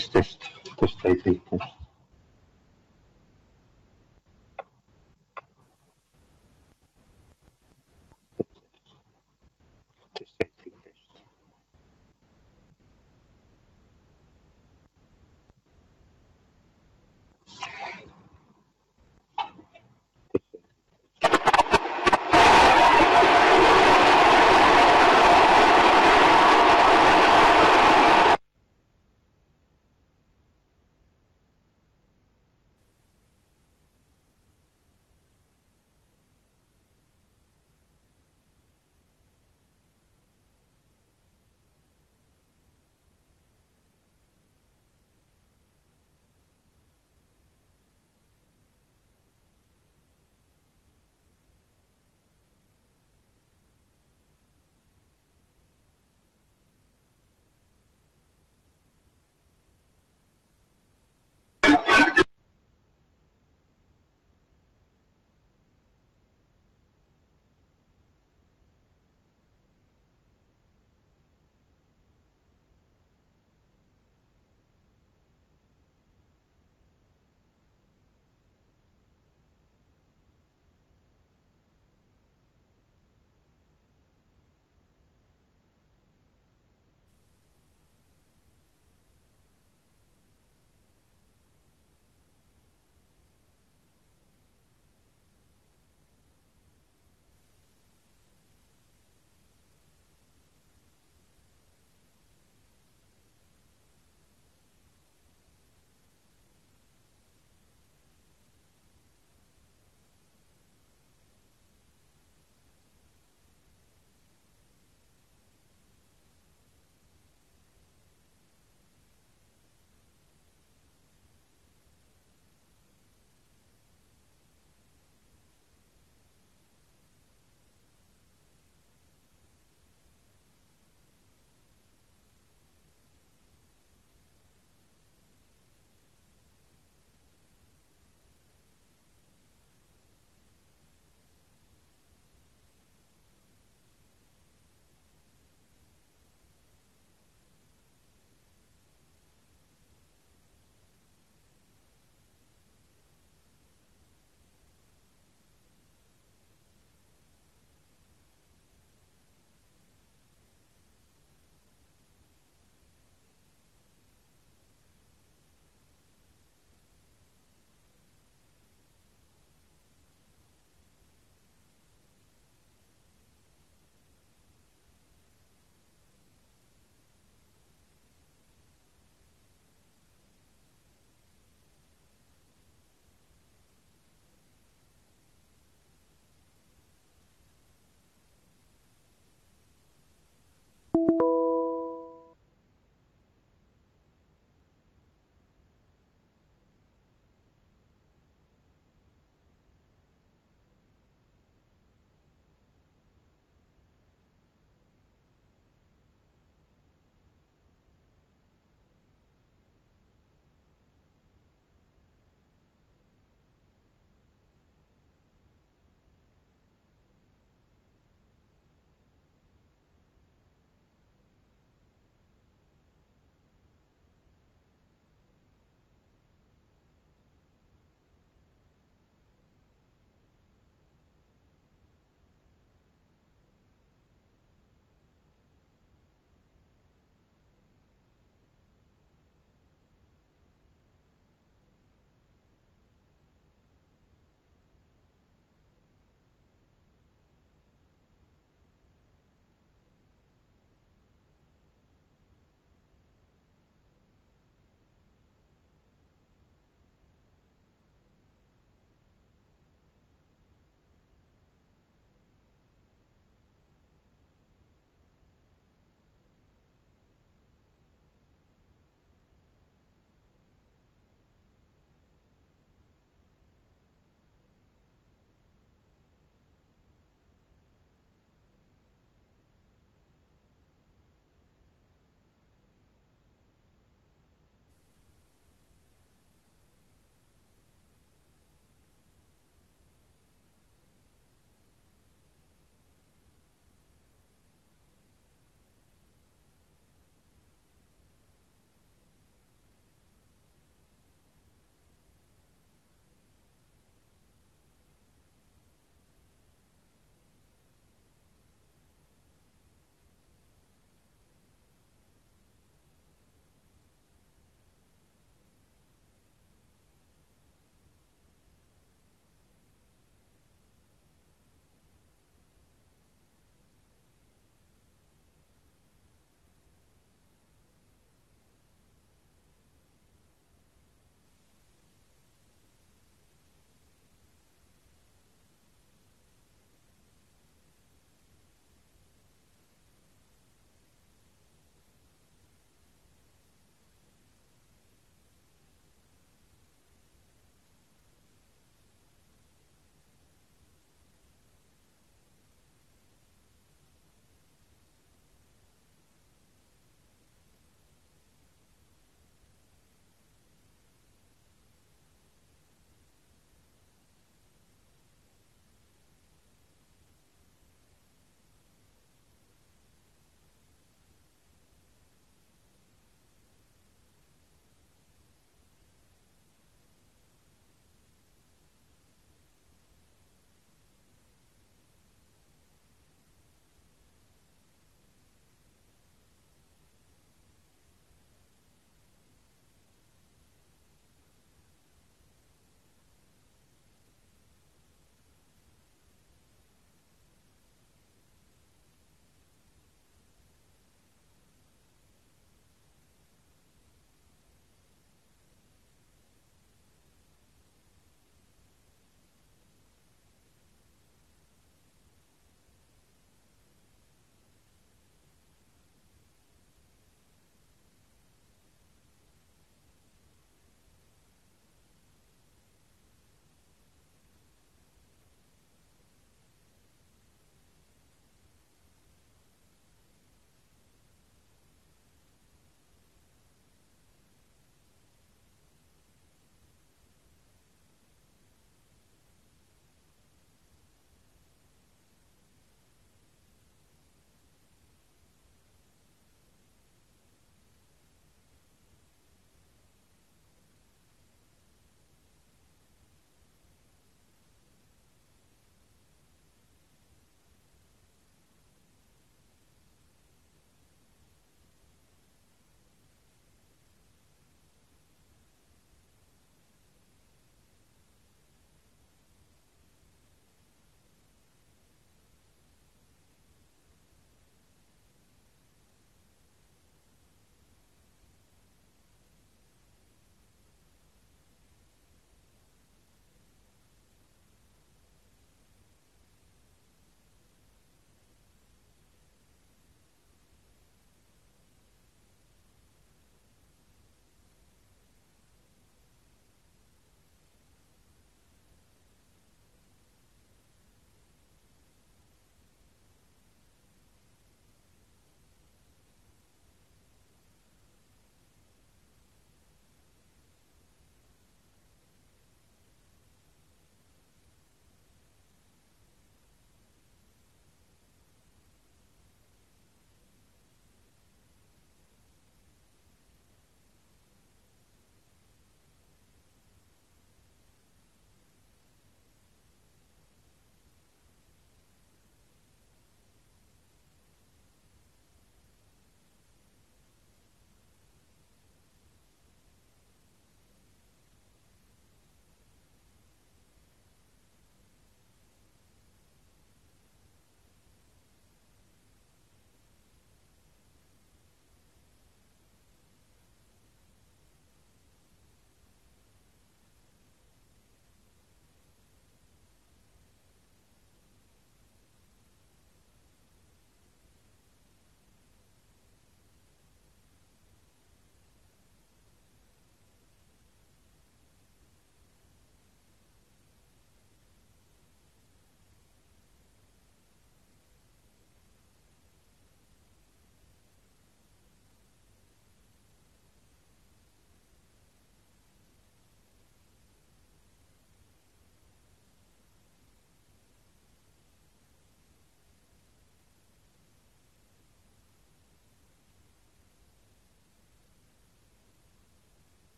Test. Test 2, 3, test. Test 2, 3, test.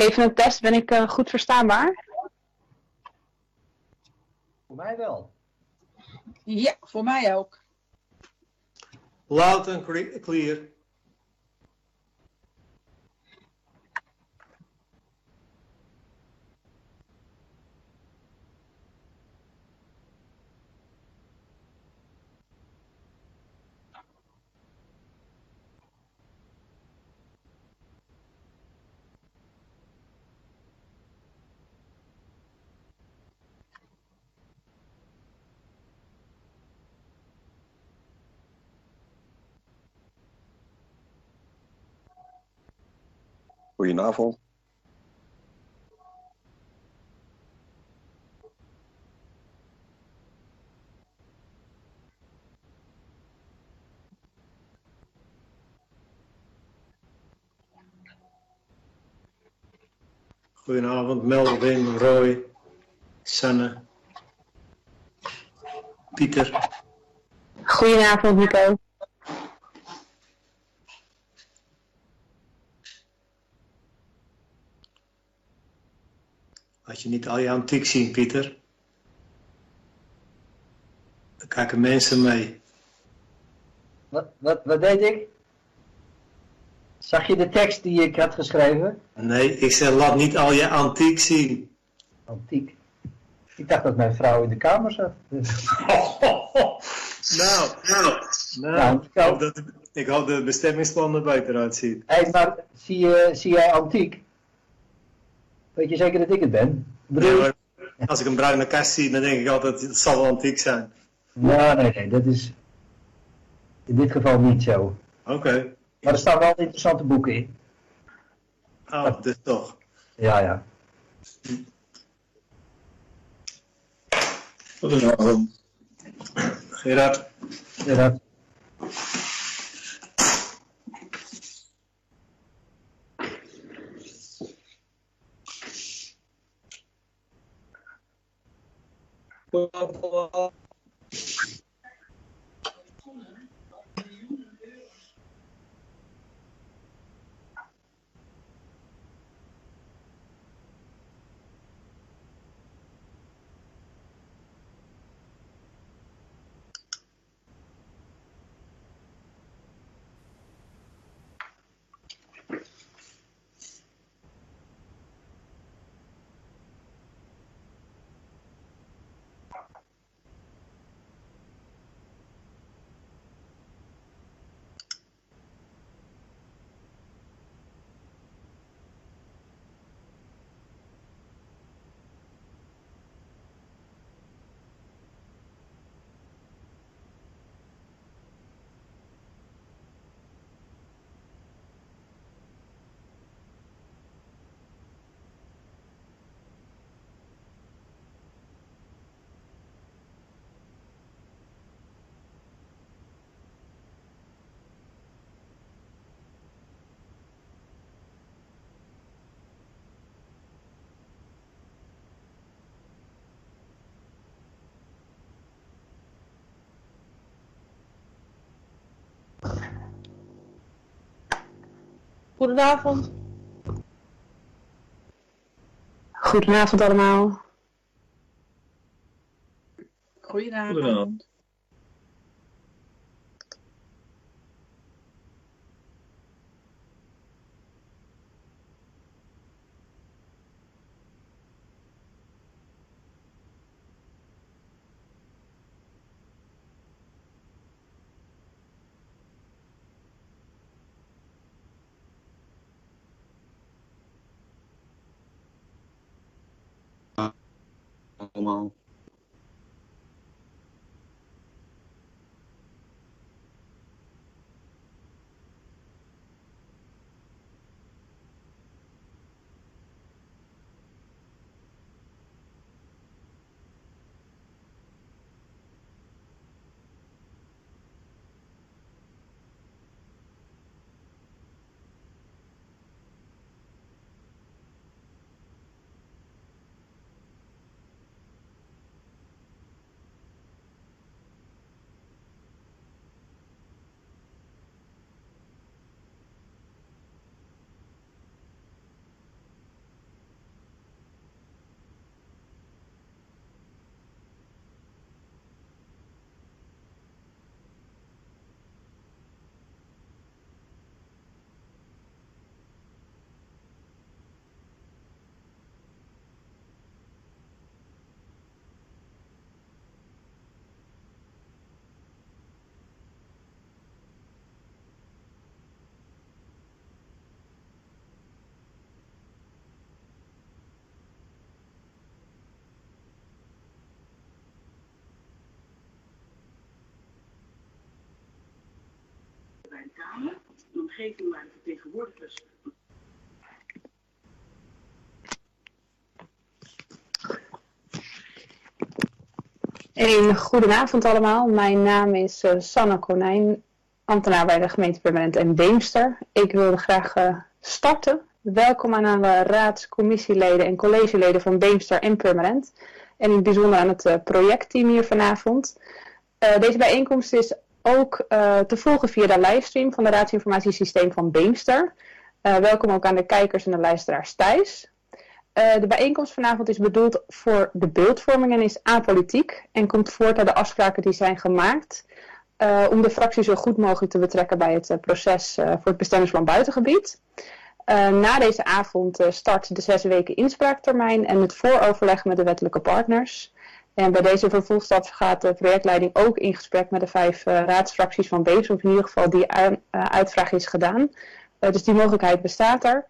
Even een test, ben ik goed verstaanbaar? Voor mij wel. Ja, voor mij ook. Loud and clear. Goedenavond. Goedenavond, Melvin, Roy, Sanne, Pieter. Goedenavond, Nico. Had je niet al je antiek zien, Pieter? Dan kijken mensen mee. Wat deed ik? Zag je de tekst die ik had geschreven? Nee, ik zeg laat niet al je antiek zien. Antiek. Ik dacht dat mijn vrouw in de kamer zat. Nou, ik hoop dat het bestemmingsplan er beter uitziet. Hé, maar zie jij antiek? Weet je zeker dat ik het ben? Nee, maar als ik een bruine kast zie, dan denk ik altijd, het zal wel antiek zijn. Nou, nee, dat is in dit geval niet zo. Oké. Maar er staan wel interessante boeken in. Oh, dus toch. Ja. Goedenavond. Gerard. Ja. Goedenavond. Goedenavond allemaal. Goedenavond. Allemaal. Kamer, een omgeving waar de vertegenwoordigers. Goedenavond allemaal. Mijn naam is Sanne Konijn, ambtenaar bij de gemeente Purmerend en Beemster. Ik wilde graag starten. Welkom aan alle raads-, commissieleden en collegeleden van Beemster en Purmerend. En in het bijzonder aan het projectteam hier vanavond. Deze bijeenkomst is ook te volgen via de livestream van de Raadsinformatiesysteem van Beemster. Welkom ook aan de kijkers en de luisteraars thuis. De bijeenkomst vanavond is bedoeld voor de beeldvorming en is apolitiek en komt voort uit de afspraken die zijn gemaakt om de fractie zo goed mogelijk te betrekken bij het proces voor het bestemmingsplan buitengebied. Na deze avond start de 6 weken inspraaktermijn en het vooroverleg met de wettelijke partners. En bij deze vervolgstap gaat de projectleiding ook in gesprek met de 5 raadsfracties van Beemster, of in ieder geval die uitvraag is gedaan. Dus die mogelijkheid bestaat er.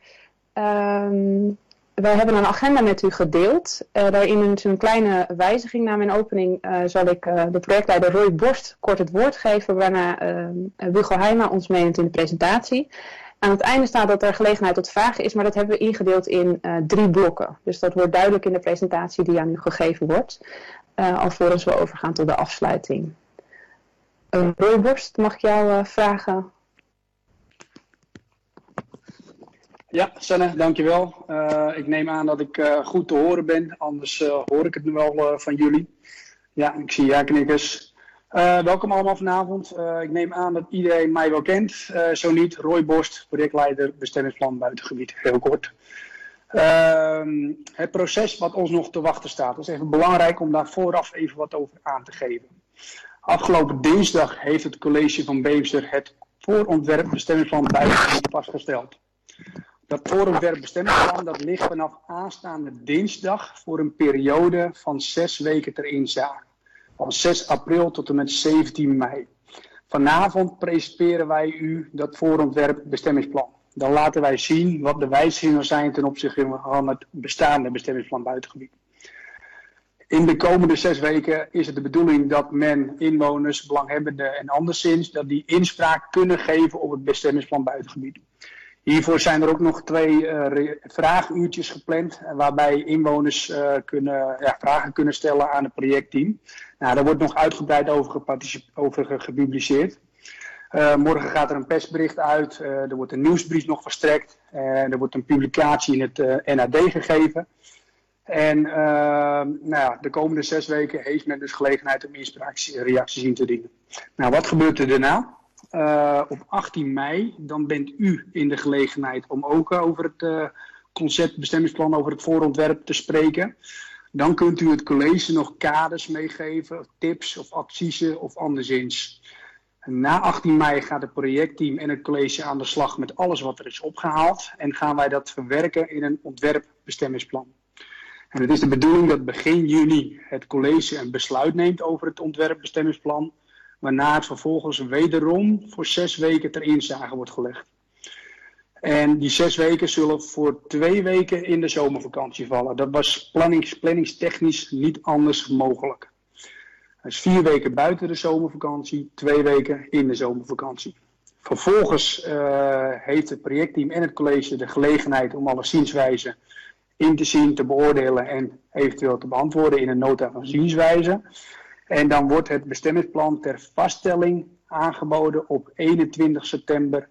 Wij hebben een agenda met u gedeeld. Daarin is een kleine wijziging. Na mijn opening zal ik de projectleider Roy Borst kort het woord geven, waarna Hugo Heijma ons meeneemt in de presentatie. Aan het einde staat dat er gelegenheid tot vragen is, maar dat hebben we ingedeeld in 3 blokken. Dus dat wordt duidelijk in de presentatie die aan u gegeven wordt, alvorens we overgaan tot de afsluiting. Roy Borst, mag ik jou vragen? Ja, Sanne, dankjewel. Ik neem aan dat ik goed te horen ben, anders hoor ik het nu wel van jullie. Ja, ik zie ja-knikkers. Welkom allemaal vanavond. Ik neem aan dat iedereen mij wel kent. Zo niet, Roy Borst, projectleider bestemmingsplan buitengebied, heel kort. Het proces wat ons nog te wachten staat, is even belangrijk om daar vooraf even wat over aan te geven. Afgelopen dinsdag heeft het college van Beemster het voorontwerp bestemmingsplan buitengebied vastgesteld. Dat voorontwerp bestemmingsplan dat ligt vanaf aanstaande dinsdag voor een periode van 6 weken ter inzage. Van 6 april tot en met 17 mei. Vanavond presenteren wij u dat voorontwerp bestemmingsplan. Dan laten wij zien wat de wijzigingen zijn ten opzichte van het bestaande bestemmingsplan buitengebied. In de komende 6 weken is het de bedoeling dat men inwoners, belanghebbenden en anderszins dat die inspraak kunnen geven op het bestemmingsplan buitengebied. Hiervoor zijn er ook nog 2 vraaguurtjes gepland, waarbij inwoners vragen kunnen stellen aan het projectteam. Nou, daar wordt nog uitgebreid over gepubliceerd. Morgen gaat er een persbericht uit, er wordt een nieuwsbrief nog verstrekt, er wordt een publicatie in het NAD gegeven. En de komende 6 weken heeft men dus gelegenheid om inspraakreacties in te dienen. Nou, wat gebeurt er daarna? Op 18 mei, dan bent u in de gelegenheid om ook over het concept bestemmingsplan, over het voorontwerp te spreken. Dan kunt u het college nog kaders meegeven, tips of adviezen of anderszins. Na 18 mei gaat het projectteam en het college aan de slag met alles wat er is opgehaald en gaan wij dat verwerken in een ontwerpbestemmingsplan. En het is de bedoeling dat begin juni het college een besluit neemt over het ontwerpbestemmingsplan, waarna het vervolgens wederom voor 6 weken ter inzage wordt gelegd. En die 6 weken zullen voor 2 weken in de zomervakantie vallen. Dat was planningstechnisch niet anders mogelijk. Dus 4 weken buiten de zomervakantie, 2 weken in de zomervakantie. Vervolgens heeft het projectteam en het college de gelegenheid om alle zienswijzen in te zien, te beoordelen en eventueel te beantwoorden in een nota van zienswijze. En dan wordt het bestemmingsplan ter vaststelling aangeboden op 21 september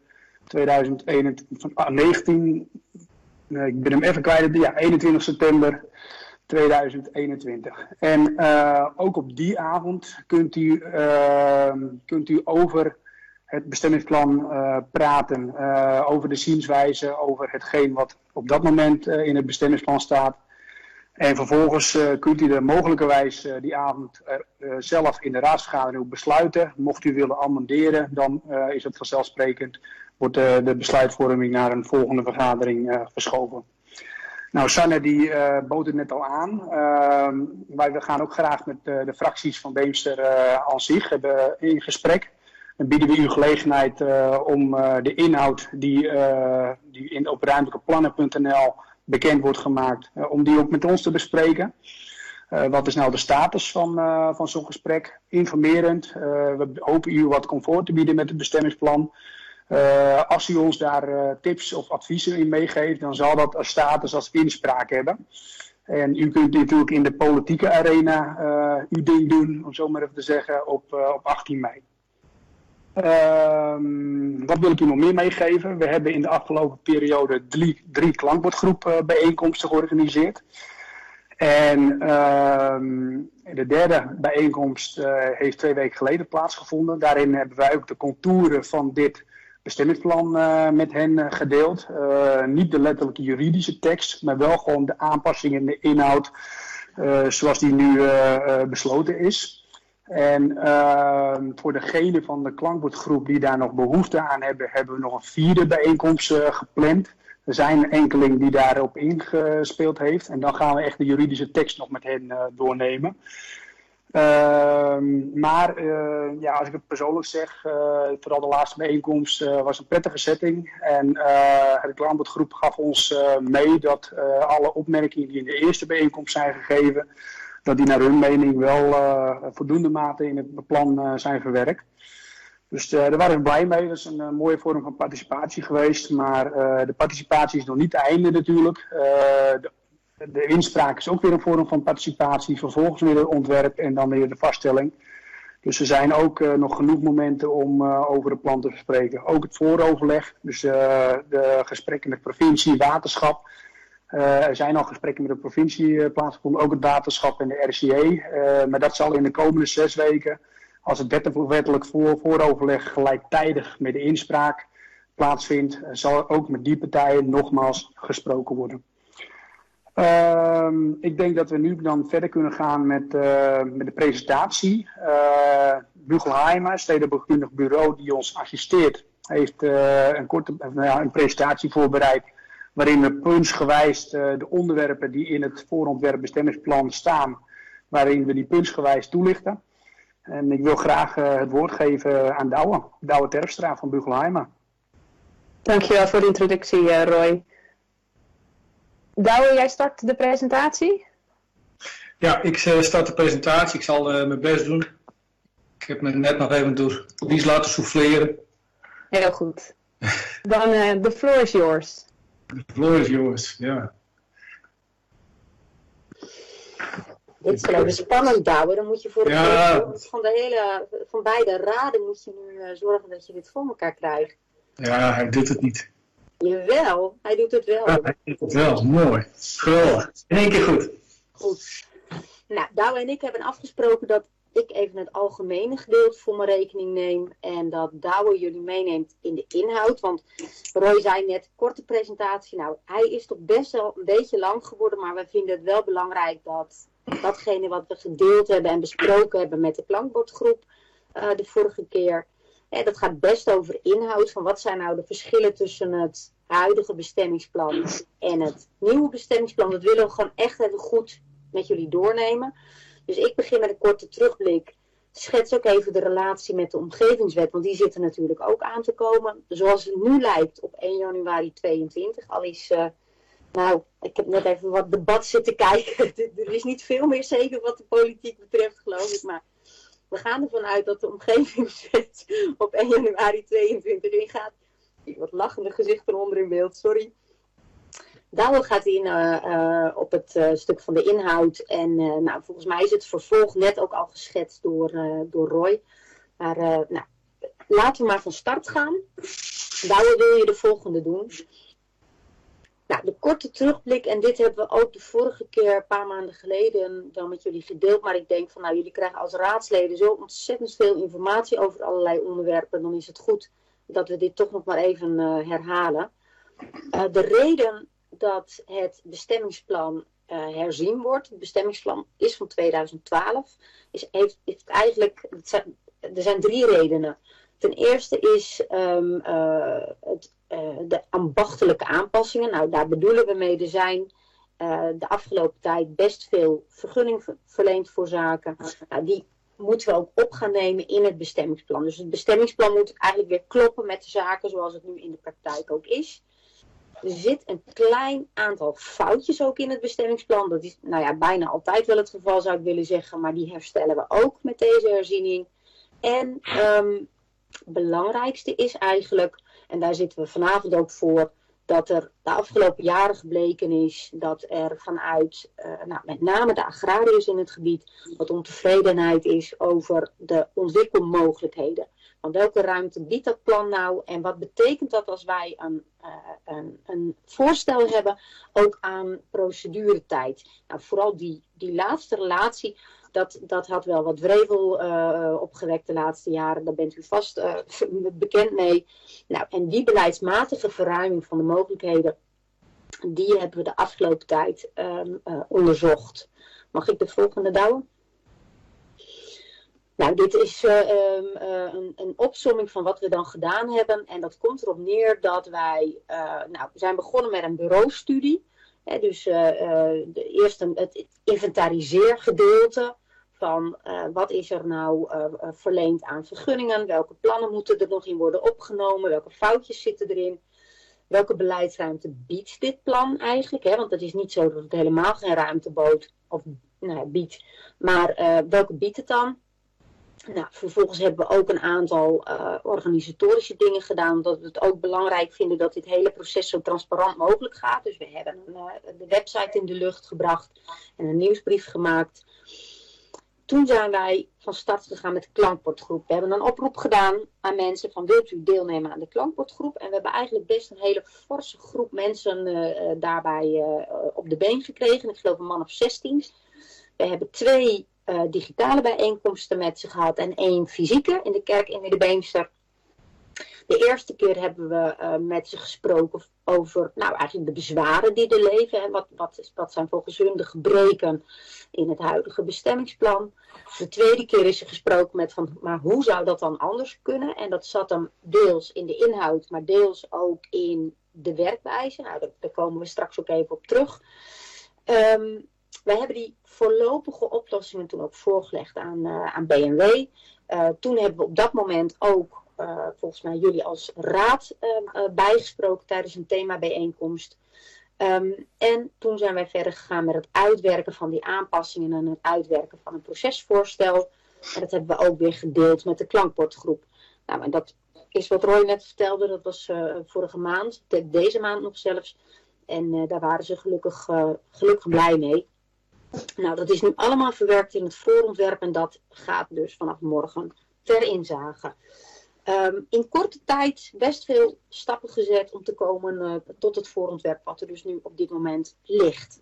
2019. Ik ben hem even kwijt. Ja, 21 september 2021. En ook op die avond kunt u over het bestemmingsplan praten. Over de zienswijze, over hetgeen wat op dat moment in het bestemmingsplan staat. En vervolgens kunt u er mogelijkerwijs die avond zelf in de raadsvergadering ook besluiten. Mocht u willen amenderen, dan is het vanzelfsprekend, wordt de besluitvorming naar een volgende vergadering verschoven. Nou, Sanne die bood het net al aan. Wij gaan ook graag met de fracties van Beemster aan zich hebben in gesprek. Dan bieden we u gelegenheid om de inhoud die op ruimtelijkeplannen.nl bekend wordt gemaakt, om die ook met ons te bespreken. Wat is nou de status van zo'n gesprek? Informerend. We hopen u wat comfort te bieden met het bestemmingsplan. Als u ons daar tips of adviezen in meegeeft, dan zal dat een status als inspraak hebben. En u kunt natuurlijk in de politieke arena uw ding doen, om zo maar even te zeggen, op 18 mei. Wat wil ik u nog meer meegeven? We hebben in de afgelopen periode drie klankbordgroep bijeenkomsten georganiseerd. En de derde bijeenkomst heeft 2 weken geleden plaatsgevonden. Daarin hebben wij ook de contouren van dit bestemmingsplan met hen gedeeld. Niet de letterlijke juridische tekst, maar wel gewoon de aanpassingen in de inhoud zoals die nu besloten is. En voor degene van de klankbordgroep die daar nog behoefte aan hebben, hebben we nog een 4e bijeenkomst gepland. Er zijn enkeling die daarop ingespeeld heeft. En dan gaan we echt de juridische tekst nog met hen doornemen. Als ik het persoonlijk zeg, vooral de laatste bijeenkomst was een prettige setting. En de klankbordgroep gaf ons mee dat alle opmerkingen die in de eerste bijeenkomst zijn gegeven, dat die naar hun mening wel voldoende mate in het plan zijn verwerkt. Dus daar waren we blij mee. Dat is een mooie vorm van participatie geweest. Maar de participatie is nog niet het einde natuurlijk. De inspraak is ook weer een vorm van participatie. Vervolgens weer het ontwerp en dan weer de vaststelling. Dus er zijn ook nog genoeg momenten om over het plan te bespreken. Ook het vooroverleg. Dus de gesprekken met provincie, waterschap. Er zijn al gesprekken met de provincie plaatsgevonden. Ook het waterschap en de RCE. Maar dat zal in de komende 6 weken, als het wettelijk vooroverleg gelijktijdig met de inspraak plaatsvindt, zal ook met die partijen nogmaals gesproken worden. Ik denk dat we nu dan verder kunnen gaan met de presentatie. Buchelheimer, Stedenbouwkundig Bureau, die ons assisteert, heeft een presentatie voorbereid waarin we puntsgewijs de onderwerpen die in het voorontwerp bestemmingsplan staan, waarin we die puntsgewijs toelichten. En ik wil graag het woord geven aan Douwe Terpstra van Buchelheimer. Dankjewel voor de introductie, Roy. Douwe, jij start de presentatie? Ja, ik start de presentatie. Ik zal mijn best doen. Ik heb me net nog even door Lies laten souffleren. Heel goed. Dan, the floor is yours. The floor is yours, ja. Dit is wel even spannend, Douwe. Dan moet je voor het van beide raden moet je nu zorgen dat je dit voor elkaar krijgt. Ja, hij doet het niet. Jawel, hij doet het wel. Ja, hij doet het wel, mooi. Geweldig. In 1 keer goed. Goed. Nou, Douwe en ik hebben afgesproken dat ik even het algemene gedeelte voor mijn rekening neem. En dat Douwe jullie meeneemt in de inhoud. Want Roy zei net, korte presentatie. Nou, hij is toch best wel een beetje lang geworden. Maar we vinden het wel belangrijk dat datgene wat we gedeeld hebben en besproken hebben met de klankbordgroep de vorige keer. Dat gaat best over inhoud. Van wat zijn nou de verschillen tussen het huidige bestemmingsplan en het nieuwe bestemmingsplan. Dat willen we gewoon echt even goed met jullie doornemen. Dus ik begin met een korte terugblik. Schets ook even de relatie met de omgevingswet. Want die zit er natuurlijk ook aan te komen. Zoals het nu lijkt op 1 januari 2022. Al is, ik heb net even wat debat zitten kijken. Er is niet veel meer zeker wat de politiek betreft, geloof ik. Maar we gaan ervan uit dat de omgevingswet op 1 januari 2022 ingaat. Wat lachende gezichten onder in beeld, sorry. Douwe gaat in op het stuk van de inhoud. En volgens mij is het vervolg net ook al geschetst door Roy. Maar laten we maar van start gaan. Douwe, wil je de volgende doen? Nou, de korte terugblik. En dit hebben we ook de vorige keer, een paar maanden geleden, dan met jullie gedeeld. Maar ik denk van, jullie krijgen als raadsleden zo ontzettend veel informatie over allerlei onderwerpen. Dan is het goed dat we dit toch nog maar even herhalen. De reden dat het bestemmingsplan herzien wordt. Het bestemmingsplan is van 2012. Er zijn 3 redenen. Ten eerste is de ambachtelijke aanpassingen. Nou, daar bedoelen we mee. Er zijn de afgelopen tijd best veel vergunning verleend voor zaken. Die moeten we ook op gaan nemen in het bestemmingsplan. Dus het bestemmingsplan moet eigenlijk weer kloppen met de zaken zoals het nu in de praktijk ook is. Er zit een klein aantal foutjes ook in het bestemmingsplan. Dat is bijna altijd wel het geval, zou ik willen zeggen. Maar die herstellen we ook met deze herziening. En het belangrijkste is eigenlijk, En daar zitten we vanavond ook voor dat er de afgelopen jaren gebleken is dat er vanuit met name de agrariërs in het gebied wat ontevredenheid is over de ontwikkelmogelijkheden. Van welke ruimte biedt dat plan nou en wat betekent dat als wij een voorstel hebben ook aan proceduretijd. Nou, vooral die laatste relatie, dat had wel wat wrevel opgewekt de laatste jaren. Daar bent u vast bekend mee. Nou, en die beleidsmatige verruiming van de mogelijkheden, die hebben we de afgelopen tijd onderzocht. Mag ik de volgende douwen? Nou, dit is een opsomming van wat we dan gedaan hebben. En dat komt erop neer dat wij we zijn begonnen met een bureaustudie. Dus eerst het inventariseergedeelte van wat is er nou verleend aan vergunningen. Welke plannen moeten er nog in worden opgenomen. Welke foutjes zitten erin. Welke beleidsruimte biedt dit plan eigenlijk? Want het is niet zo dat het helemaal geen ruimte biedt. Maar welke biedt het dan? Nou, vervolgens hebben we ook een aantal organisatorische dingen gedaan, omdat we het ook belangrijk vinden dat dit hele proces zo transparant mogelijk gaat. Dus we hebben de website in de lucht gebracht en een nieuwsbrief gemaakt. Toen zijn wij van start gegaan met de klankbordgroep. We hebben een oproep gedaan aan mensen van wilt u deelnemen aan de klankbordgroep? En we hebben eigenlijk best een hele forse groep mensen daarbij op de been gekregen. Ik geloof een man of 16. We hebben 2 digitale bijeenkomsten met ze gehad en 1 fysieke in de kerk in de Beemster. De eerste keer hebben we met ze gesproken over eigenlijk de bezwaren die er leven. En wat zijn volgens hun de gebreken in het huidige bestemmingsplan. De tweede keer is er gesproken maar hoe zou dat dan anders kunnen? En dat zat hem deels in de inhoud, maar deels ook in de werkwijze. Nou, daar komen we straks ook even op terug. Wij hebben die voorlopige oplossingen toen ook voorgelegd aan BMW. Toen hebben we op dat moment ook volgens mij jullie als raad bijgesproken tijdens een themabijeenkomst. En toen zijn wij verder gegaan met het uitwerken van die aanpassingen en het uitwerken van een procesvoorstel. En dat hebben we ook weer gedeeld met de klankbordgroep. Nou, en dat is wat Roy net vertelde, dat was vorige maand, deze maand nog zelfs. En daar waren ze gelukkig blij mee. Nou, dat is nu allemaal verwerkt in het voorontwerp en dat gaat dus vanaf morgen ter inzage. In korte tijd best veel stappen gezet om te komen tot het voorontwerp wat er dus nu op dit moment ligt.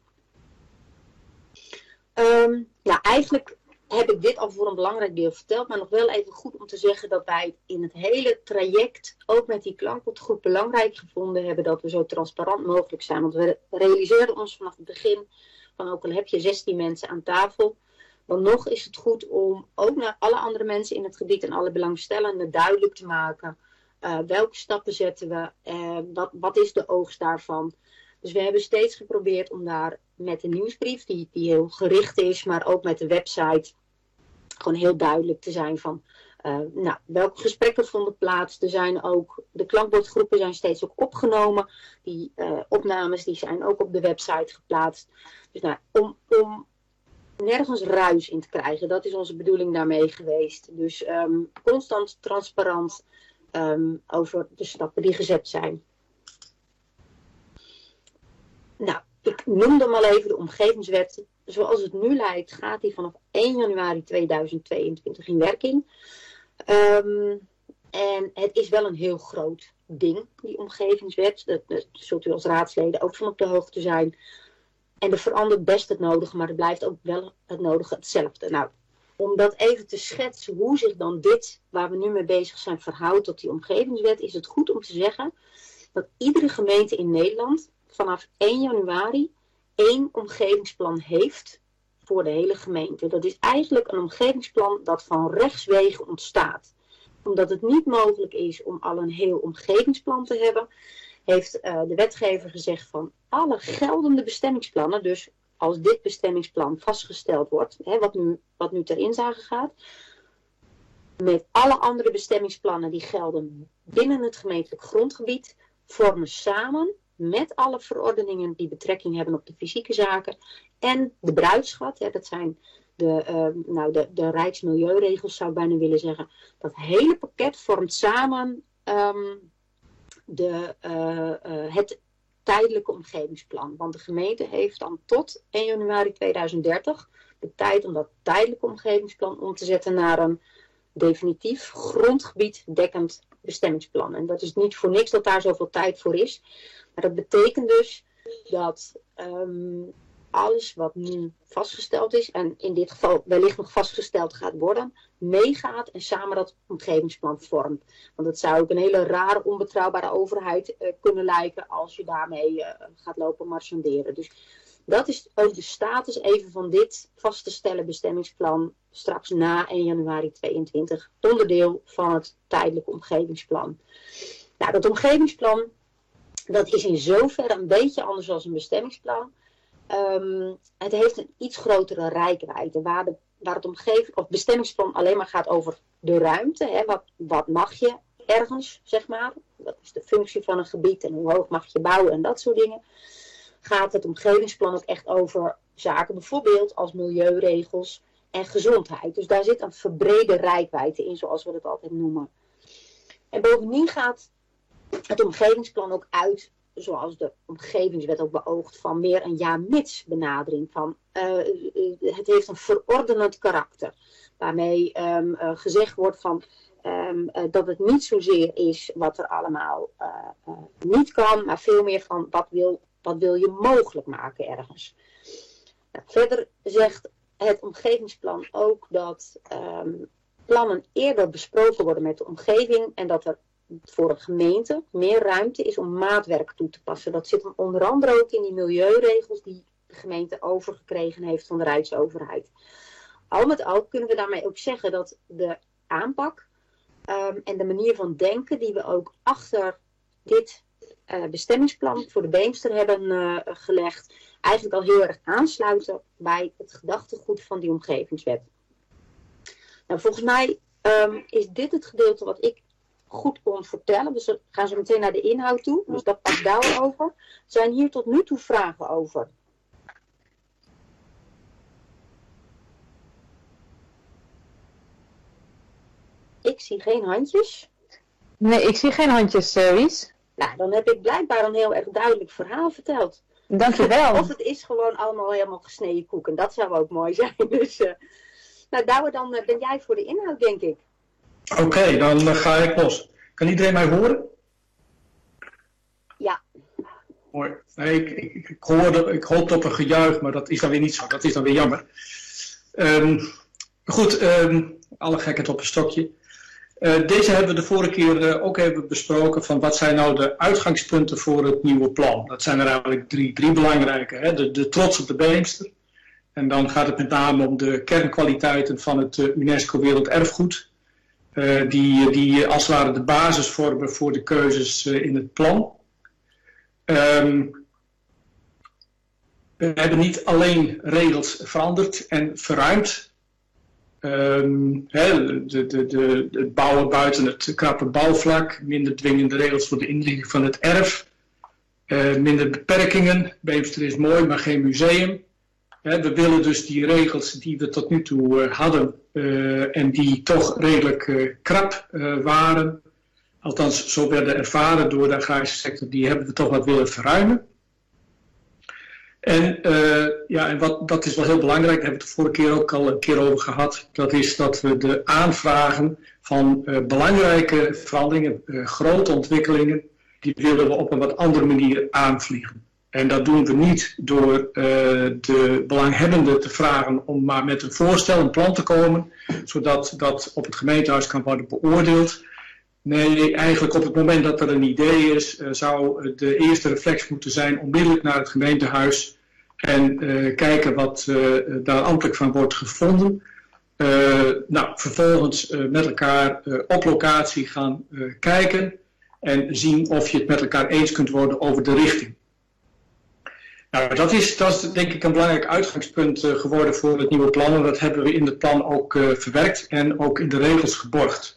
Eigenlijk heb ik dit al voor een belangrijk deel verteld, maar nog wel even goed om te zeggen dat wij in het hele traject ook met die klankbordgroep belangrijk gevonden hebben dat we zo transparant mogelijk zijn. Want we realiseerden ons vanaf het begin van ook al heb je 16 mensen aan tafel, dan nog is het goed om ook naar alle andere mensen in het gebied en alle belangstellenden duidelijk te maken. Welke stappen zetten we? Wat is de oogst daarvan? Dus we hebben steeds geprobeerd om daar met de nieuwsbrief, die heel gericht is, maar ook met de website, gewoon heel duidelijk te zijn van welke gesprekken vonden plaats. Er zijn ook, de klankbordgroepen zijn steeds ook opgenomen. Die opnames die zijn ook op de website geplaatst. Dus om nergens ruis in te krijgen, dat is onze bedoeling daarmee geweest. Dus constant transparant over de stappen die gezet zijn. Nou, ik noemde hem al even de omgevingswet. Zoals het nu lijkt gaat die vanaf 1 januari 2022 in werking. En het is wel een heel groot ding, die omgevingswet. Dat zult u als raadsleden ook van op de hoogte zijn. En er verandert best het nodige, maar er blijft ook wel het nodige hetzelfde. Nou, om dat even te schetsen hoe zich dan dit, waar we nu mee bezig zijn, verhoudt tot die omgevingswet, is het goed om te zeggen dat iedere gemeente in Nederland vanaf 1 januari 1 omgevingsplan heeft voor de hele gemeente. Dat is eigenlijk een omgevingsplan dat van rechtswege ontstaat. Omdat het niet mogelijk is om al een heel omgevingsplan te hebben, heeft de wetgever gezegd van alle geldende bestemmingsplannen, dus als dit bestemmingsplan vastgesteld wordt, wat nu ter inzage gaat, met alle andere bestemmingsplannen die gelden binnen het gemeentelijk grondgebied, vormen samen met alle verordeningen die betrekking hebben op de fysieke zaken en de bruidschat, dat zijn de Rijksmilieuregels zou ik bijna willen zeggen, dat hele pakket vormt samen het tijdelijke omgevingsplan. Want de gemeente heeft dan tot 1 januari 2030 de tijd om dat tijdelijke omgevingsplan om te zetten naar een definitief grondgebied dekkend bestemmingsplan. En dat is niet voor niks dat daar zoveel tijd voor is. Maar dat betekent dus dat alles wat nu vastgesteld is, en in dit geval wellicht nog vastgesteld gaat worden, meegaat en samen dat omgevingsplan vormt. Want het zou ook een hele rare, onbetrouwbare overheid kunnen lijken als je daarmee gaat lopen marchanderen. Dus dat is ook de status even van dit vast te stellen bestemmingsplan straks na 1 januari 2022, onderdeel van het tijdelijke omgevingsplan. Nou, dat omgevingsplan, dat is in zoverre een beetje anders dan een bestemmingsplan. Het heeft een iets grotere reikwijdte, waar het bestemmingsplan alleen maar gaat over de ruimte. Hè, wat mag je ergens, zeg maar. Dat is de functie van een gebied en hoe hoog mag je bouwen en dat soort dingen. Gaat het omgevingsplan ook echt over zaken bijvoorbeeld als milieuregels en gezondheid. Dus daar zit een verbrede reikwijdte in, zoals we dat altijd noemen. En bovendien gaat het omgevingsplan ook uit, zoals de omgevingswet ook beoogt, van meer een ja-mits benadering. Het heeft een verordenend karakter. Waarmee gezegd wordt van dat het niet zozeer is wat er allemaal niet kan, maar veel meer van wat wil je mogelijk maken ergens. Nou, verder zegt het omgevingsplan ook dat plannen eerder besproken worden met de omgeving en dat er voor een gemeente meer ruimte is om maatwerk toe te passen. Dat zit onder andere ook in die milieuregels die de gemeente overgekregen heeft van de Rijksoverheid. Al met al kunnen we daarmee ook zeggen dat de aanpak en de manier van denken die we ook achter dit bestemmingsplan voor de Beemster hebben gelegd, eigenlijk al heel erg aansluiten bij het gedachtegoed van die omgevingswet. Nou, volgens mij is dit het gedeelte wat ik goed kon vertellen. Dus we gaan zo meteen naar de inhoud toe. Dus dat pakt daarover. Zijn hier tot nu toe vragen over? Ik zie geen handjes. Nee, ik zie geen handjes, Wies. Nou, dan heb ik blijkbaar een heel erg duidelijk verhaal verteld. Dankjewel. Of het is gewoon allemaal helemaal gesneden koek. En dat zou ook mooi zijn. Dus, nou, Douwe, dan ben jij voor de inhoud, denk ik. Oké, dan ga ik los. Kan iedereen mij horen? Ja. Mooi. Nee, ik hoopte op een gejuich, maar dat is dan weer niet zo. Dat is dan weer jammer. Goed, alle gekheid op een stokje. Deze hebben we de vorige keer ook even besproken van wat zijn nou de uitgangspunten voor het nieuwe plan. Dat zijn er eigenlijk drie belangrijke. Hè? De trots op de Beemster. En dan gaat het met name om de kernkwaliteiten van het UNESCO Werelderfgoed. Die als het ware de basis vormen voor de keuzes in het plan. We hebben niet alleen regels veranderd en verruimd. Het bouwen buiten het krappe bouwvlak, minder dwingende regels voor de inrichting van het erf, minder beperkingen. Beemster is mooi, maar geen museum. We willen dus die regels die we tot nu toe hadden en die toch redelijk krap waren, althans zo werden ervaren door de agrarische sector, die hebben we toch wat willen verruimen. En dat is wel heel belangrijk, daar hebben we het de vorige keer ook al een keer over gehad. Dat is dat we de aanvragen van belangrijke veranderingen, grote ontwikkelingen, die willen we op een wat andere manier aanvliegen. En dat doen we niet door de belanghebbenden te vragen om maar met een voorstel, een plan te komen, zodat dat op het gemeentehuis kan worden beoordeeld. Nee, eigenlijk op het moment dat er een idee is, zou de eerste reflex moeten zijn onmiddellijk naar het gemeentehuis en kijken wat daar ambtelijk van wordt gevonden. Vervolgens met elkaar op locatie gaan kijken en zien of je het met elkaar eens kunt worden over de richting. Nou, dat is denk ik een belangrijk uitgangspunt geworden voor het nieuwe plan en dat hebben we in het plan ook verwerkt en ook in de regels geborgd.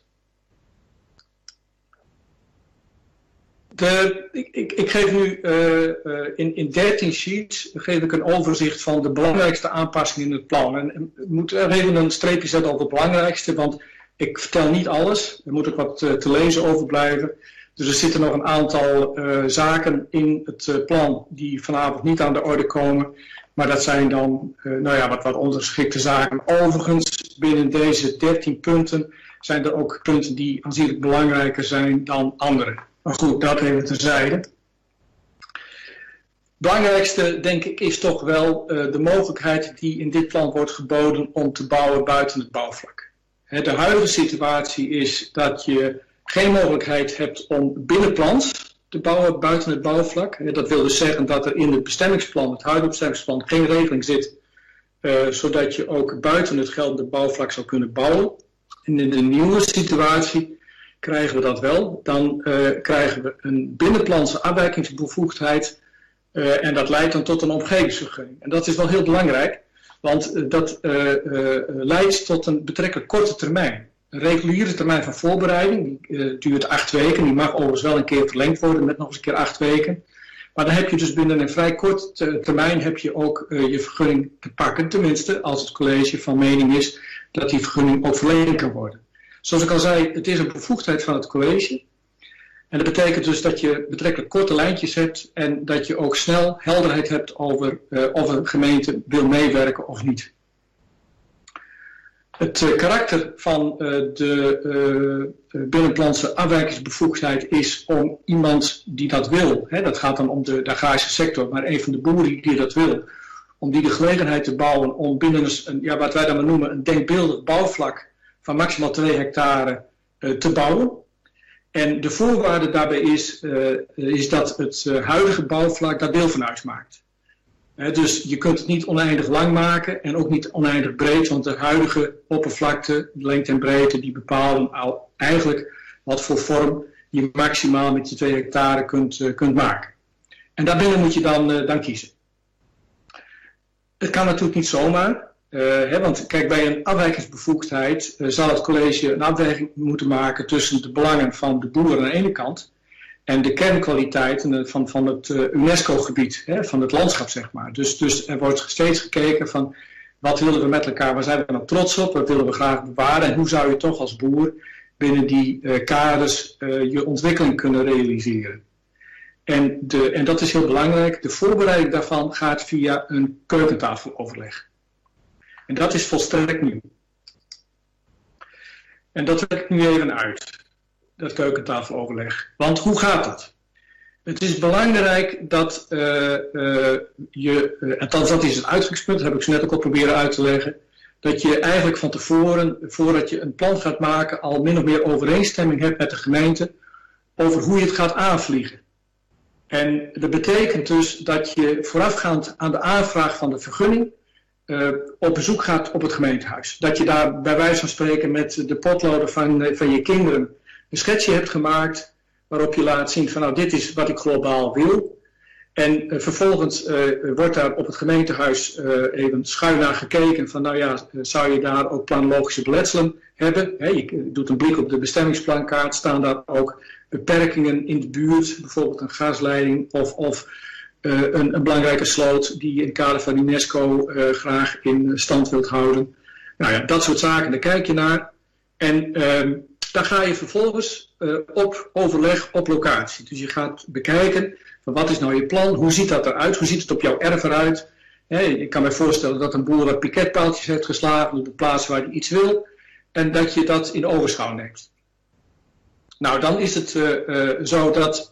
Ik geef nu in 13 sheets geef ik een overzicht van de belangrijkste aanpassingen in het plan. En ik moet er even een streepje zetten op het belangrijkste, want ik vertel niet alles. Er moet ook wat te lezen overblijven. Dus er zitten nog een aantal zaken in het plan die vanavond niet aan de orde komen. Maar dat zijn dan wat ondergeschikte zaken. Overigens, binnen deze 13 punten zijn er ook punten die aanzienlijk belangrijker zijn dan andere. Maar goed, dat even terzijde. Het belangrijkste, denk ik, is toch wel de mogelijkheid die in dit plan wordt geboden om te bouwen buiten het bouwvlak. De huidige situatie is dat je geen mogelijkheid hebt om binnenplans te bouwen buiten het bouwvlak. Dat wil dus zeggen dat er in het bestemmingsplan, het huidige bestemmingsplan, geen regeling zit, zodat je ook buiten het geldende bouwvlak zou kunnen bouwen. En in de nieuwe situatie krijgen we dat wel. Dan krijgen we een binnenplanse afwijkingsbevoegdheid en dat leidt dan tot een omgevingsvergunning. En dat is wel heel belangrijk, want dat leidt tot een betrekkelijk korte termijn. Een reguliere termijn van voorbereiding, die duurt 8 weken. Die mag overigens wel een keer verlengd worden met nog eens een keer 8 weken. Maar dan heb je dus binnen een vrij korte termijn heb je ook je vergunning te pakken. Tenminste, als het college van mening is dat die vergunning ook verleend kan worden. Zoals ik al zei, het is een bevoegdheid van het college. En dat betekent dus dat je betrekkelijk korte lijntjes hebt en dat je ook snel helderheid hebt over of een gemeente wil meewerken of niet. Het karakter van de binnenplanse afwijkingsbevoegdheid is om iemand die dat wil, dat gaat dan om de agrarische sector, maar een van de boeren die dat wil, om die de gelegenheid te bouwen om binnen wat wij dan maar noemen een denkbeeldig bouwvlak van maximaal 2 hectare te bouwen. En de voorwaarde daarbij is dat het huidige bouwvlak daar deel van uitmaakt. Dus je kunt het niet oneindig lang maken en ook niet oneindig breed, want de huidige oppervlakte, lengte en breedte, die bepalen al eigenlijk wat voor vorm je maximaal met je 2 hectare kunt maken. En daarbinnen moet je dan kiezen. Het kan natuurlijk niet zomaar, want kijk, bij een afwijkingsbevoegdheid zal het college een afweging moeten maken tussen de belangen van de boeren aan de ene kant en de kernkwaliteiten van het UNESCO-gebied, van het landschap, zeg maar. Dus er wordt steeds gekeken van wat willen we met elkaar, waar zijn we nou trots op, wat willen we graag bewaren en hoe zou je toch als boer binnen die kaders je ontwikkeling kunnen realiseren. En dat is heel belangrijk, de voorbereiding daarvan gaat via een keukentafeloverleg. En dat is volstrekt nieuw. En dat leg ik nu even uit. Dat keukentafeloverleg. Want hoe gaat dat? Het is belangrijk dat althans dat is het uitgangspunt, dat heb ik zo net ook al proberen uit te leggen, dat je eigenlijk van tevoren, voordat je een plan gaat maken, al min of meer overeenstemming hebt met de gemeente over hoe je het gaat aanvliegen. En dat betekent dus dat je voorafgaand aan de aanvraag van de vergunning op bezoek gaat op het gemeentehuis. Dat je daar bij wijze van spreken met de potloden van je kinderen een schetsje hebt gemaakt waarop je laat zien van nou dit is wat ik globaal wil. En vervolgens wordt daar op het gemeentehuis even schuin naar gekeken van nou ja, zou je daar ook planologische beletselen hebben. Je doet een blik op de bestemmingsplankaart, staan daar ook beperkingen in de buurt, bijvoorbeeld een gasleiding of een belangrijke sloot die je in het kader van UNESCO graag in stand wilt houden. Nou ja, dat soort zaken, daar kijk je naar. En daar ga je vervolgens op overleg op locatie. Dus je gaat bekijken van wat is nou je plan, hoe ziet dat eruit, hoe ziet het op jouw erf eruit. Ik kan me voorstellen dat een boer wat piketpaaltjes heeft geslagen op de plaats waar hij iets wil en dat je dat in ogenschouw neemt. Nou, dan is het zo dat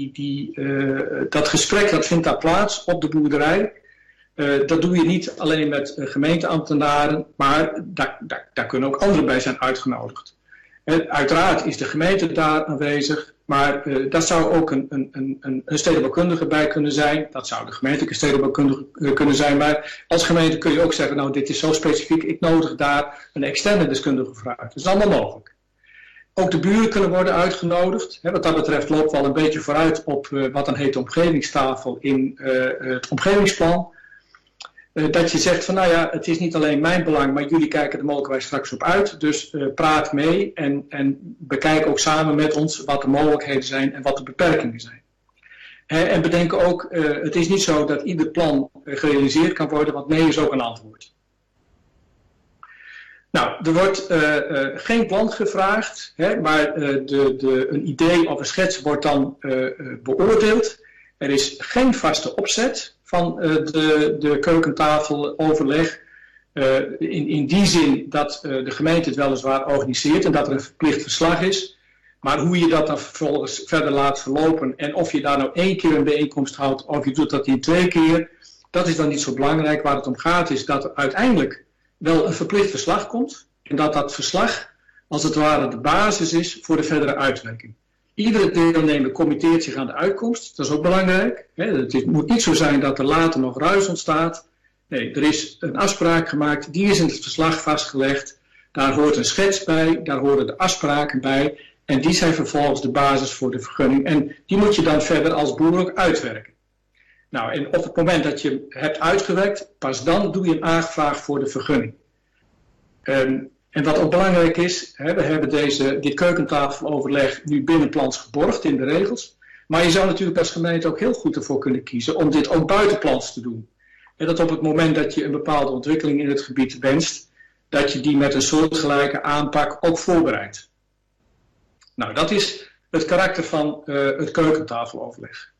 dat gesprek dat vindt daar plaats op de boerderij. Dat doe je niet alleen met gemeenteambtenaren, maar daar kunnen ook anderen bij zijn uitgenodigd. Uiteraard is de gemeente daar aanwezig, maar daar zou ook een stedenbouwkundige bij kunnen zijn. Dat zou de gemeentelijke stedenbouwkundige kunnen zijn, maar als gemeente kun je ook zeggen, nou dit is zo specifiek, ik nodig daar een externe deskundige voor uit. Dat is allemaal mogelijk. Ook de buren kunnen worden uitgenodigd. Wat dat betreft loopt wel een beetje vooruit op wat dan heet de omgevingstafel in het omgevingsplan. Dat je zegt van nou ja, het is niet alleen mijn belang, maar jullie kijken er mogelijkwijs straks op uit. Dus praat mee en bekijk ook samen met ons wat de mogelijkheden zijn en wat de beperkingen zijn. En bedenk ook, het is niet zo dat ieder plan gerealiseerd kan worden, want nee is ook een antwoord. Nou, er wordt geen plan gevraagd, hè, maar een idee of een schets wordt dan beoordeeld. Er is geen vaste opzet van de keukentafeloverleg. In die zin dat de gemeente het weliswaar organiseert en dat er een verplicht verslag is. Maar hoe je dat dan vervolgens verder laat verlopen en of je daar nou 1 keer een bijeenkomst houdt of je doet dat in 2 keer, dat is dan niet zo belangrijk. Waar het om gaat is dat er uiteindelijk wel een verplicht verslag komt. En dat dat verslag als het ware de basis is voor de verdere uitwerking. Iedere deelnemer committeert zich aan de uitkomst, dat is ook belangrijk. Het moet niet zo zijn dat er later nog ruis ontstaat. Nee, er is een afspraak gemaakt, die is in het verslag vastgelegd. Daar hoort een schets bij, daar horen de afspraken bij. En die zijn vervolgens de basis voor de vergunning. En die moet je dan verder als boer ook uitwerken. Nou, en op het moment dat je hebt uitgewerkt, pas dan doe je een aanvraag voor de vergunning. En wat ook belangrijk is, we hebben dit keukentafeloverleg nu binnenplans geborgd in de regels. Maar je zou natuurlijk als gemeente ook heel goed ervoor kunnen kiezen om dit ook buitenplans te doen. En dat op het moment dat je een bepaalde ontwikkeling in het gebied wenst, dat je die met een soortgelijke aanpak ook voorbereidt. Nou, dat is het karakter van het keukentafeloverleg.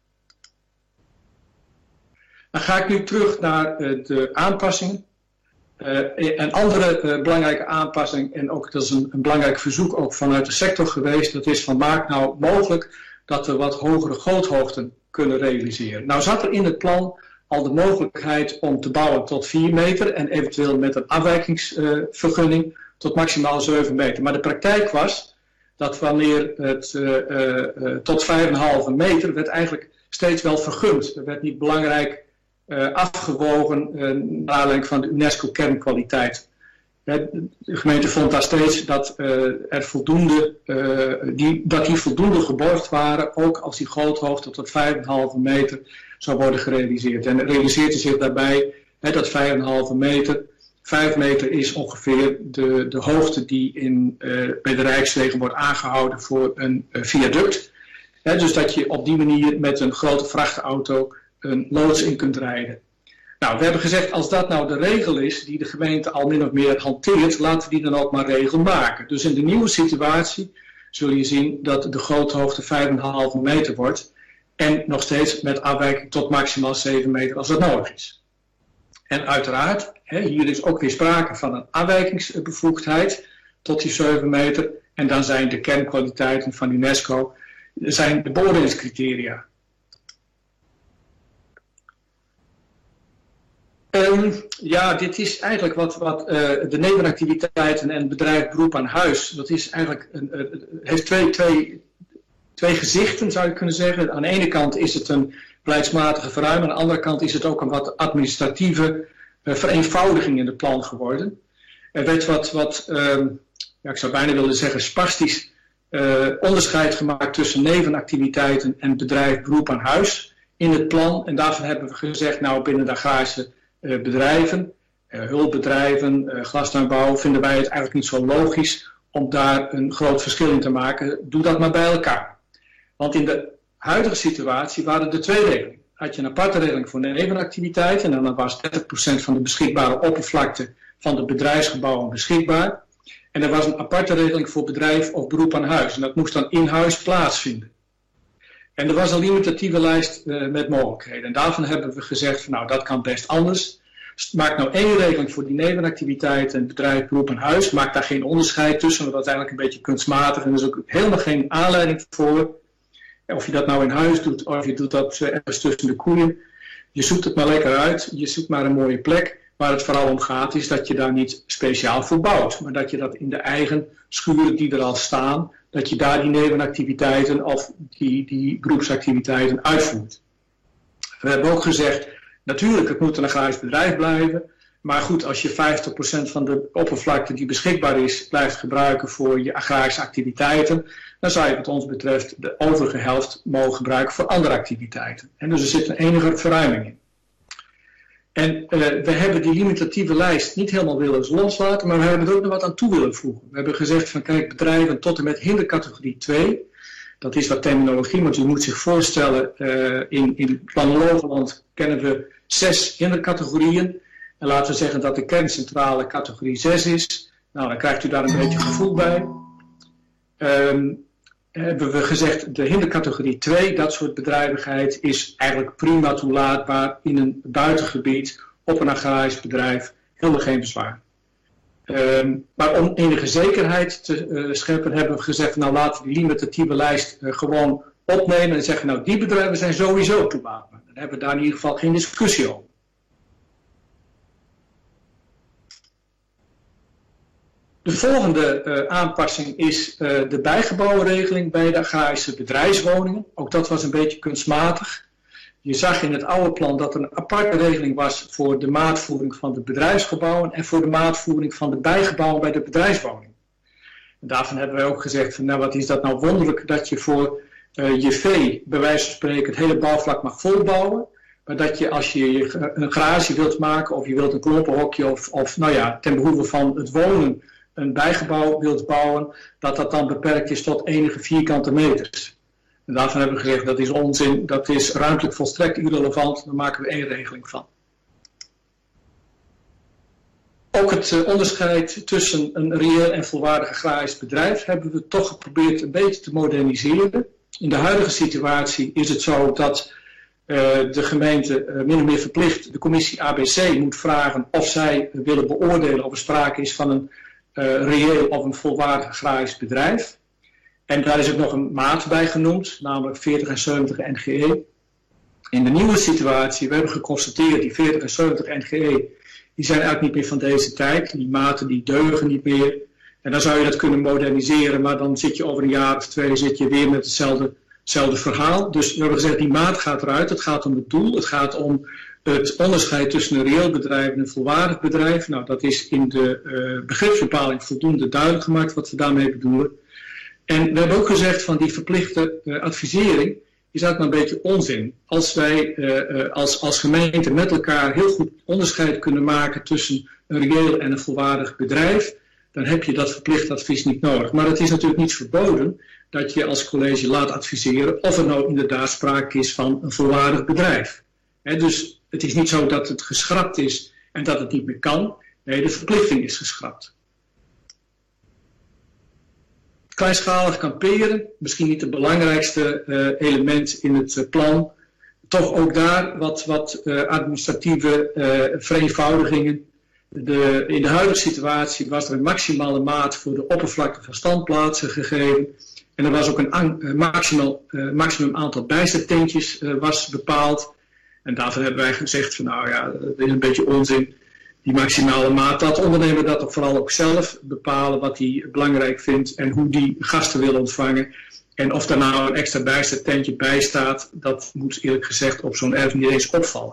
Dan ga ik nu terug naar de aanpassingen. Een andere belangrijke aanpassing, en ook dat is een belangrijk verzoek ook vanuit de sector geweest, dat is van maak nou mogelijk dat we wat hogere goothoogten kunnen realiseren. Nou zat er in het plan al de mogelijkheid om te bouwen tot 4 meter en eventueel met een afwijkingsvergunning tot maximaal 7 meter. Maar de praktijk was dat wanneer het tot 5,5 meter werd eigenlijk steeds wel vergund. Er werd niet belangrijk afgewogen naar aanleiding van de UNESCO-kernkwaliteit. De gemeente vond daar steeds dat die voldoende geborgd waren, ook als die goothoogte tot 5,5 meter zou worden gerealiseerd. En realiseerde zich daarbij dat 5,5 meter, 5 meter is ongeveer de hoogte die bij de Rijkswegen wordt aangehouden voor een viaduct. Dus dat je op die manier met een grote vrachtauto een loods in kunt rijden. Nou, we hebben gezegd, als dat nou de regel is die de gemeente al min of meer hanteert, laten we die dan ook maar regel maken. Dus in de nieuwe situatie zul je zien dat de goothoogte 5,5 meter wordt en nog steeds met afwijking tot maximaal 7 meter als dat nodig is. En uiteraard, hier is ook weer sprake van een afwijkingsbevoegdheid tot die 7 meter en dan zijn de kernkwaliteiten van UNESCO zijn de beoordelingscriteria. Ja, dit is eigenlijk wat de nevenactiviteiten en het bedrijf beroep aan huis, dat is eigenlijk heeft twee gezichten, zou je kunnen zeggen. Aan de ene kant is het een beleidsmatige verruiming, aan de andere kant is het ook een wat administratieve vereenvoudiging in het plan geworden. Er werd ik zou bijna willen zeggen spastisch onderscheid gemaakt tussen nevenactiviteiten en bedrijf beroep aan huis in het plan. En daarvan hebben we gezegd, nou binnen de agrarische bedrijven, hulpbedrijven, glastuinbouw, vinden wij het eigenlijk niet zo logisch om daar een groot verschil in te maken. Doe dat maar bij elkaar. Want in de huidige situatie waren er 2 regelingen. Had je een aparte regeling voor nevenactiviteiten en dan was 30% van de beschikbare oppervlakte van de bedrijfsgebouwen beschikbaar. En er was een aparte regeling voor bedrijf of beroep aan huis. En dat moest dan in huis plaatsvinden. En er was een limitatieve lijst met mogelijkheden. En daarvan hebben we gezegd, van, nou dat kan best anders. Maak nou 1 regeling voor die nevenactiviteiten en bedrijf, beroep en huis. Maak daar geen onderscheid tussen, want dat is eigenlijk een beetje kunstmatig. En er is ook helemaal geen aanleiding voor. Of je dat nou in huis doet, of je doet dat ergens tussen de koeien. Je zoekt het maar lekker uit. Je zoekt maar een mooie plek. Waar het vooral om gaat is dat je daar niet speciaal voor bouwt. Maar dat je dat in de eigen schuren die er al staan, dat je daar die nevenactiviteiten of die beroepsactiviteiten uitvoert. We hebben ook gezegd, natuurlijk het moet een agrarisch bedrijf blijven. Maar goed, als je 50% van de oppervlakte die beschikbaar is, blijft gebruiken voor je agrarische activiteiten, dan zou je wat ons betreft de overige helft mogen gebruiken voor andere activiteiten. En dus er zit een enige verruiming in. En we hebben die limitatieve lijst niet helemaal willen loslaten, maar we hebben er ook nog wat aan toe willen voegen. We hebben gezegd van kijk, bedrijven tot en met hindercategorie 2, dat is wat terminologie, want u moet zich voorstellen, in Planologenland kennen we 6 hindercategorieën. En laten we zeggen dat de kerncentrale categorie 6 is. Nou, dan krijgt u daar een beetje gevoel bij. Hebben we gezegd, de hindercategorie 2, dat soort bedrijvigheid, is eigenlijk prima toelaatbaar in een buitengebied op een agrarisch bedrijf. Helemaal geen bezwaar. Maar om enige zekerheid te scheppen, hebben we gezegd, nou laten we die limitatieve lijst gewoon opnemen en zeggen, nou die bedrijven zijn sowieso toelaatbaar. Dan hebben we daar in ieder geval geen discussie over. De volgende aanpassing is de bijgebouwenregeling bij de agrarische bedrijfswoningen. Ook dat was een beetje kunstmatig. Je zag in het oude plan dat er een aparte regeling was voor de maatvoering van de bedrijfsgebouwen en voor de maatvoering van de bijgebouwen bij de bedrijfswoning. En daarvan hebben wij ook gezegd van, nou wat is dat nou wonderlijk dat je voor je vee bij wijze van spreken het hele bouwvlak mag volbouwen. Maar dat je als je een garage wilt maken of je wilt een klompenhokje of nou ja, ten behoeve van het wonen een bijgebouw wilt bouwen, dat dat dan beperkt is tot enige vierkante meters. En daarvan hebben we gezegd, dat is onzin, dat is ruimtelijk volstrekt irrelevant, daar maken we één regeling van. Ook het onderscheid tussen een reëel en volwaardig agrarisch bedrijf hebben we toch geprobeerd een beetje te moderniseren. In de huidige situatie is het zo dat de gemeente min of meer verplicht de commissie ABC moet vragen of zij willen beoordelen of er sprake is van een reëel of een volwaardig agrarisch bedrijf. En daar is ook nog een maat bij genoemd, namelijk 40 en 70 NGE. In de nieuwe situatie, we hebben geconstateerd, die 40 en 70 NGE, die zijn eigenlijk niet meer van deze tijd. Die maten die deugen niet meer. En dan zou je dat kunnen moderniseren, maar dan zit je over een jaar of 2 zit je weer met hetzelfde verhaal. Dus we hebben gezegd, die maat gaat eruit. Het gaat om het doel. Het gaat om het onderscheid tussen een reëel bedrijf en een volwaardig bedrijf. Nou, dat is in de begripsbepaling voldoende duidelijk gemaakt wat we daarmee bedoelen. En we hebben ook gezegd van die verplichte advisering is eigenlijk een beetje onzin. Als wij als gemeente met elkaar heel goed onderscheid kunnen maken tussen een reëel en een volwaardig bedrijf, dan heb je dat verplicht advies niet nodig. Maar het is natuurlijk niet verboden dat je als college laat adviseren of er nou inderdaad sprake is van een volwaardig bedrijf. Dus het is niet zo dat het geschrapt is en dat het niet meer kan. Nee, de verplichting is geschrapt. Kleinschalig kamperen, misschien niet het belangrijkste element in het plan. Toch ook daar wat administratieve vereenvoudigingen. In de huidige situatie was er een maximale maat voor de oppervlakte van standplaatsen gegeven. En er was ook een maximum aantal bijzettentjes was bepaald. En daarvan hebben wij gezegd van nou ja, dat is een beetje onzin. Die maximale maat, dat ondernemer dat toch vooral ook zelf bepalen wat hij belangrijk vindt en hoe die gasten wil ontvangen. En of daar nou een extra bijzettentje bij staat, dat moet eerlijk gezegd op zo'n erf niet eens opvallen.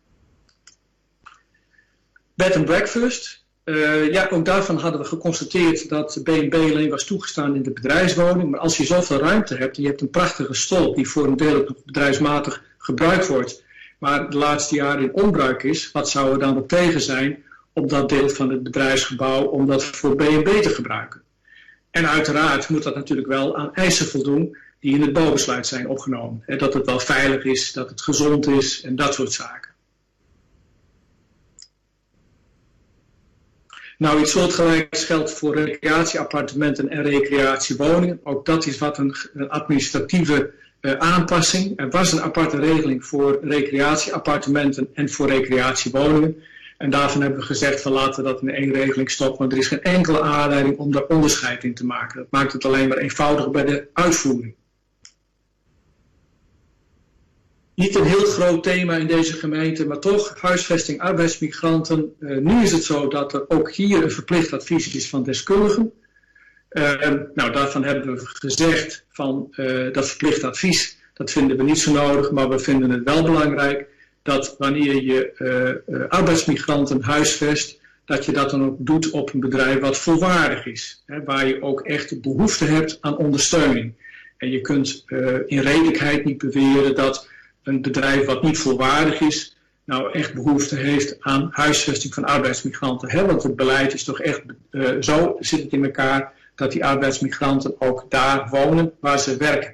Bed and breakfast. Ja, ook daarvan hadden we geconstateerd dat B&B alleen was toegestaan in de bedrijfswoning. Maar als je zoveel ruimte hebt en je hebt een prachtige stolp die voor een deel bedrijfsmatig gebruikt wordt, maar de laatste jaren in onbruik is, wat zou er dan op tegen zijn op dat deel van het bedrijfsgebouw om dat voor B&B te gebruiken? En uiteraard moet dat natuurlijk wel aan eisen voldoen die in het bouwbesluit zijn opgenomen. Dat het wel veilig is, dat het gezond is en dat soort zaken. Nou, iets soortgelijks geldt voor recreatieappartementen en recreatiewoningen. Ook dat is wat een administratieve aanpassing. Er was een aparte regeling voor recreatieappartementen en voor recreatiewoningen. En daarvan hebben we gezegd van laten we dat in één regeling stoppen. Want er is geen enkele aanleiding om daar onderscheid in te maken. Dat maakt het alleen maar eenvoudiger bij de uitvoering. Niet een heel groot thema in deze gemeente, maar toch huisvesting arbeidsmigranten. Nu is het zo dat er ook hier een verplicht advies is van deskundigen. Nou, daarvan hebben we gezegd van dat verplicht advies, dat vinden we niet zo nodig, maar we vinden het wel belangrijk dat wanneer je arbeidsmigranten huisvest, dat je dat dan ook doet op een bedrijf wat volwaardig is. Hè, waar je ook echt behoefte hebt aan ondersteuning. En je kunt in redelijkheid niet beweren dat een bedrijf wat niet volwaardig is, nou echt behoefte heeft aan huisvesting van arbeidsmigranten. Hè? Want het beleid is toch echt, zo zit het in elkaar, dat die arbeidsmigranten ook daar wonen waar ze werken.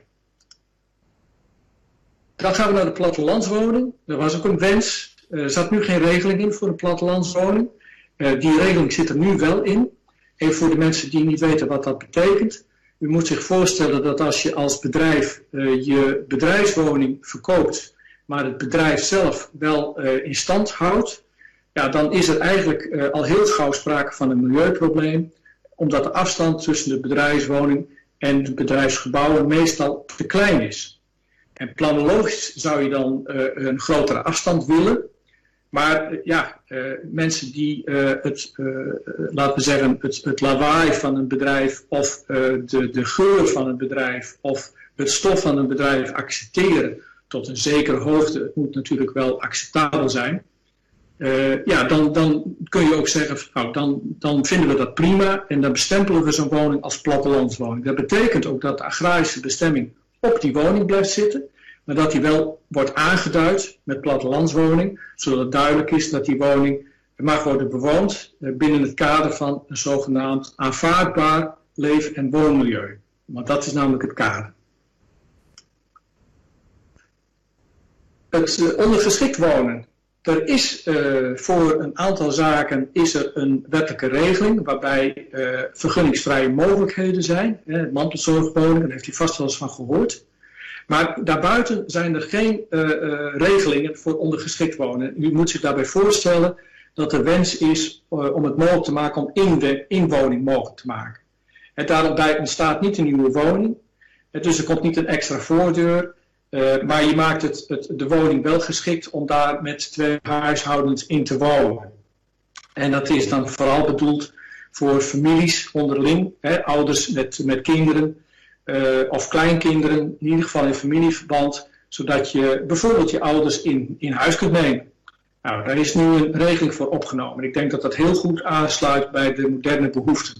Dan gaan we naar de plattelandswoning. Er was ook een wens. Er zat nu geen regeling in voor een plattelandswoning. Die regeling zit er nu wel in. Even voor de mensen die niet weten wat dat betekent. U moet zich voorstellen dat als je als bedrijf je bedrijfswoning verkoopt, maar het bedrijf zelf wel in stand houdt, ja, dan is er eigenlijk al heel gauw sprake van een milieuprobleem, omdat de afstand tussen de bedrijfswoning en de bedrijfsgebouwen meestal te klein is. En planologisch zou je dan een grotere afstand willen. Maar mensen die laten we zeggen, het lawaai van een bedrijf of de geur van een bedrijf of het stof van een bedrijf accepteren tot een zekere hoogte, het moet natuurlijk wel acceptabel zijn. Dan kun je ook zeggen, nou, dan vinden we dat prima en dan bestempelen we zo'n woning als plattelandswoning. Dat betekent ook dat de agrarische bestemming op die woning blijft zitten, maar dat die wel wordt aangeduid met plattelandswoning, zodat het duidelijk is dat die woning mag worden bewoond binnen het kader van een zogenaamd aanvaardbaar leef- en woonmilieu. Want dat is namelijk het kader. Het ondergeschikt wonen. Er is voor een aantal zaken een wettelijke regeling waarbij vergunningsvrije mogelijkheden zijn. Mantelzorgwoningen, daar heeft u vast wel eens van gehoord. Maar daarbuiten zijn er geen regelingen voor ondergeschikt wonen. U moet zich daarbij voorstellen dat de wens is om het mogelijk te maken om inwoning mogelijk te maken. En daarbij ontstaat niet een nieuwe woning, dus er komt niet een extra voordeur. Maar je maakt de woning wel geschikt om daar met 2 huishoudens in te wonen. En dat is dan vooral bedoeld voor families onderling, ouders met kinderen of kleinkinderen, in ieder geval in familieverband, zodat je bijvoorbeeld je ouders in huis kunt nemen. Nou, daar is nu een regeling voor opgenomen. Ik denk dat dat heel goed aansluit bij de moderne behoeften.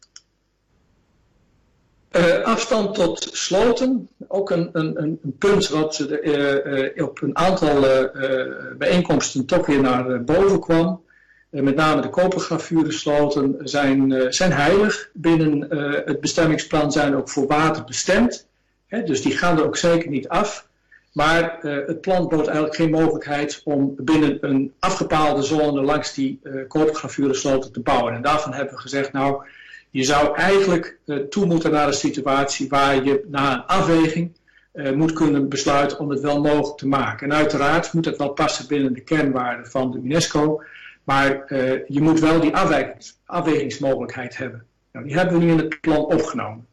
Afstand tot sloten, ook een punt wat op een aantal bijeenkomsten toch weer naar boven kwam. Met name de kopergravurensloten zijn heilig. Binnen het bestemmingsplan zijn ook voor water bestemd. Dus die gaan er ook zeker niet af. Maar het plan bood eigenlijk geen mogelijkheid om binnen een afgepaalde zone langs die kopergravurensloten te bouwen. En daarvan hebben we gezegd, nou, je zou eigenlijk toe moeten naar een situatie waar je na een afweging moet kunnen besluiten om het wel mogelijk te maken. En uiteraard moet het wel passen binnen de kernwaarden van de UNESCO, maar je moet wel die afwegingsmogelijkheid hebben. Nou, die hebben we nu in het plan opgenomen.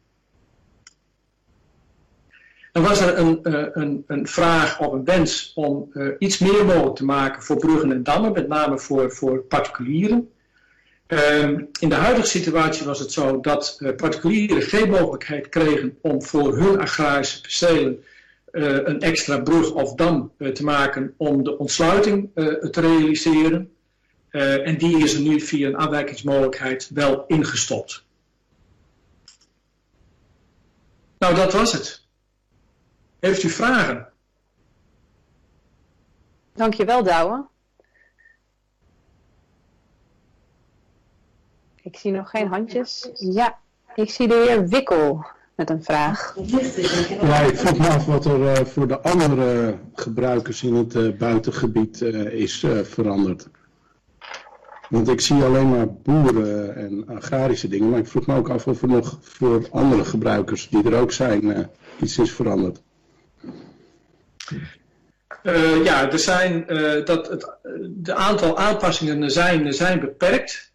Dan was er een vraag of een wens om iets meer mogelijk te maken voor bruggen en dammen, met name voor particulieren. In de huidige situatie was het zo dat particulieren geen mogelijkheid kregen om voor hun agrarische percelen een extra brug of dam te maken om de ontsluiting te realiseren. En die is er nu via een afwijkingsmogelijkheid wel ingestopt. Nou, dat was het. Heeft u vragen? Dankjewel, Douwe. Ik zie nog geen handjes. Ja, ik zie de heer Wikkel met een vraag. Ja, ik vroeg me af wat er voor de andere gebruikers in het buitengebied is veranderd. Want ik zie alleen maar boeren en agrarische dingen, maar ik vroeg me ook af of er nog voor andere gebruikers die er ook zijn iets is veranderd. Ja, er zijn, de aantal aanpassingen zijn beperkt.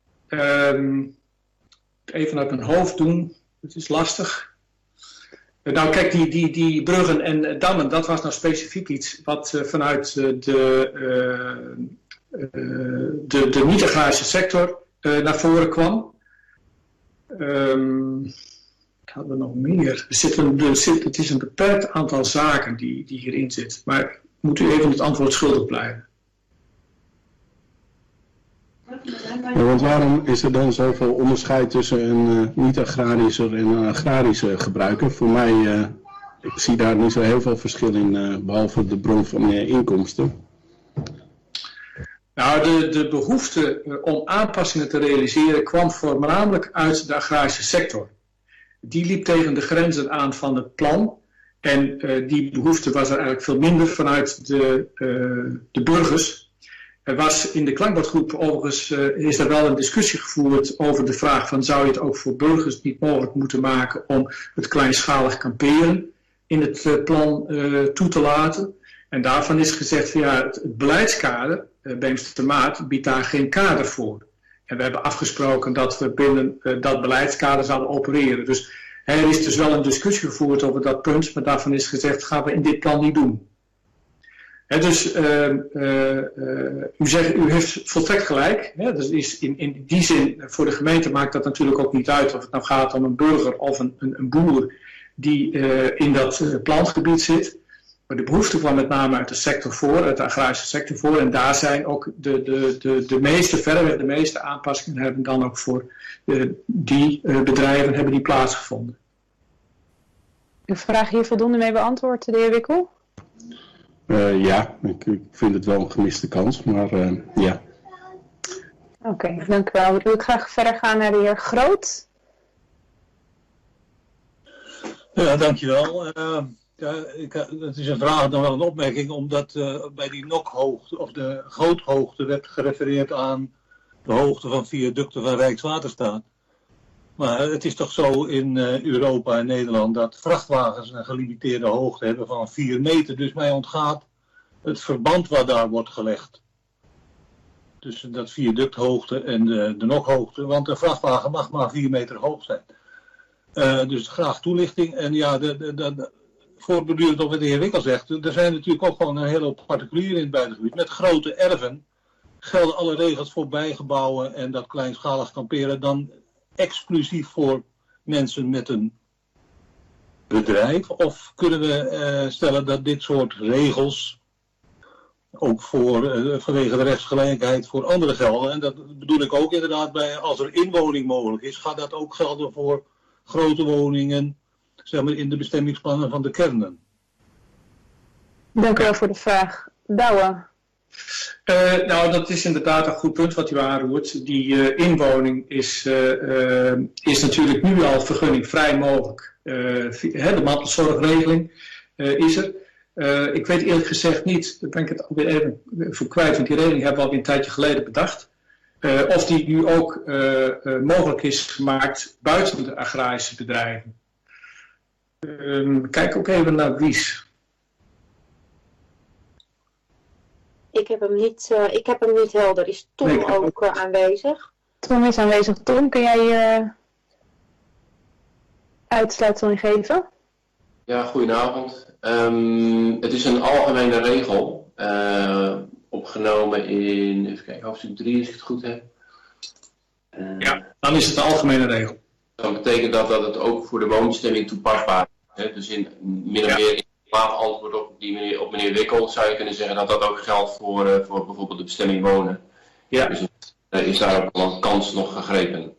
Even uit mijn hoofd doen, het is lastig. Nou kijk, die bruggen en dammen, dat was nou specifiek iets wat vanuit de niet-agrarische sector naar voren kwam. Hadden we nog meer? Het is een beperkt aantal zaken die hierin zit. Maar moet u even het antwoord schuldig blijven. Ja, want waarom is er dan zoveel onderscheid tussen een niet-agrarische en een agrarische gebruiker? Voor mij, ik zie daar niet zo heel veel verschil in, behalve de bron van inkomsten. Nou, de behoefte om aanpassingen te realiseren kwam voornamelijk uit de agrarische sector. Die liep tegen de grenzen aan van het plan. En die behoefte was er eigenlijk veel minder vanuit de burgers. Er was in de klankbordgroep overigens, is er wel een discussie gevoerd over de vraag van zou je het ook voor burgers niet mogelijk moeten maken om het kleinschalig kamperen in het plan toe te laten. En daarvan is gezegd van ja, het beleidskader, Beemster-Maat, biedt daar geen kader voor. En we hebben afgesproken dat we binnen dat beleidskader zouden opereren. Dus er is dus wel een discussie gevoerd over dat punt, maar daarvan is gezegd gaan we in dit plan niet doen. Dus u heeft volstrekt gelijk. Dus is in die zin, voor de gemeente maakt dat natuurlijk ook niet uit of het nou gaat om een burger of een boer die in dat plantgebied zit. Maar de behoefte kwam met name uit de sector voor, uit de agrarische sector voor. En daar zijn ook de meeste, verreweg de meeste aanpassingen hebben dan ook voor die bedrijven hebben die plaatsgevonden. De vraag hier voldoende mee beantwoord, de heer Wikkel? Ja, ik vind het wel een gemiste kans, maar ja. Oké, dank u wel. Ik wil graag verder gaan naar de heer Groot. Ja, dankjewel. Het is een vraag dan wel een opmerking, omdat bij die nokhoogte of de goothoogte werd gerefereerd aan de hoogte van viaducten van Rijkswaterstaat. Maar het is toch zo in Europa en Nederland dat vrachtwagens een gelimiteerde hoogte hebben van 4 meter. Dus mij ontgaat het verband wat daar wordt gelegd. Tussen dat viaducthoogte en de nokhoogte. Want een vrachtwagen mag maar 4 meter hoog zijn. Dus graag toelichting. En ja, voortbedurend op wat de heer Wikkel zegt. Er zijn natuurlijk ook gewoon een hele hoop particulieren in het buitengebied. Met grote erven gelden alle regels voor bijgebouwen en dat kleinschalig kamperen dan exclusief voor mensen met een bedrijf? Of kunnen we stellen dat dit soort regels ook vanwege de rechtsgelijkheid voor anderen gelden? En dat bedoel ik ook inderdaad bij als er inwoning mogelijk is, gaat dat ook gelden voor grote woningen, zeg maar in de bestemmingsplannen van de kernen? Dank u wel voor de vraag. Douwe. Nou, dat is inderdaad een goed punt wat u aanroert. Die inwoning is natuurlijk nu al vergunningvrij mogelijk. De mantelzorgregeling is er. Ik weet eerlijk gezegd niet, daar ben ik het alweer even voor kwijt, want die regeling hebben we alweer een tijdje geleden bedacht. Of die nu ook mogelijk is gemaakt buiten de agrarische bedrijven. Kijk ook even naar Wies. Ik heb hem niet helder. Is Tom ook aanwezig? Tom is aanwezig. Tom, kun jij uitsluitsel geven? Ja, goedenavond. Het is een algemene regel. Opgenomen in, even kijken, hoofdstuk 3 als ik het goed heb. Ja, dan is het de algemene regel. Dan betekent dat het ook voor de woonbestemming toepasbaar is. Hè? Dus in min of meer in laat antwoord op meneer Wikkel zou je kunnen zeggen dat dat ook geldt voor bijvoorbeeld de bestemming wonen. Ja. Dus is daar ook al een kans nog gegrepen.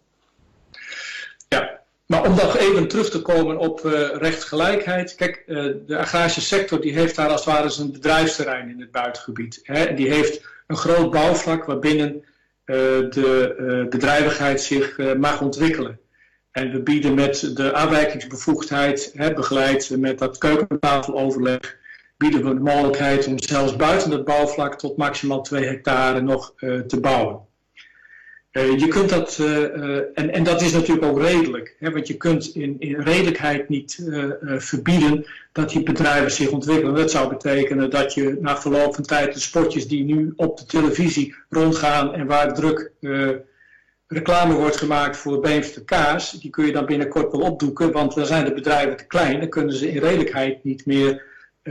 Ja, maar om nog even terug te komen op rechtsgelijkheid. Kijk, de agrarische sector die heeft daar als het ware zijn bedrijfsterrein in het buitengebied. Hè? En die heeft een groot bouwvlak waarbinnen de bedrijvigheid zich mag ontwikkelen. En we bieden met de aanwijkingsbevoegdheid, begeleid met dat keukentafeloverleg, bieden we de mogelijkheid om zelfs buiten het bouwvlak tot maximaal 2 hectare nog te bouwen. Je kunt dat, en dat is natuurlijk ook redelijk, want je kunt in redelijkheid niet verbieden dat die bedrijven zich ontwikkelen. Dat zou betekenen dat je na verloop van tijd de spotjes die nu op de televisie rondgaan en waar druk reclame wordt gemaakt voor Beemster kaas, die kun je dan binnenkort wel opdoeken, want dan zijn de bedrijven te klein, dan kunnen ze in redelijkheid niet meer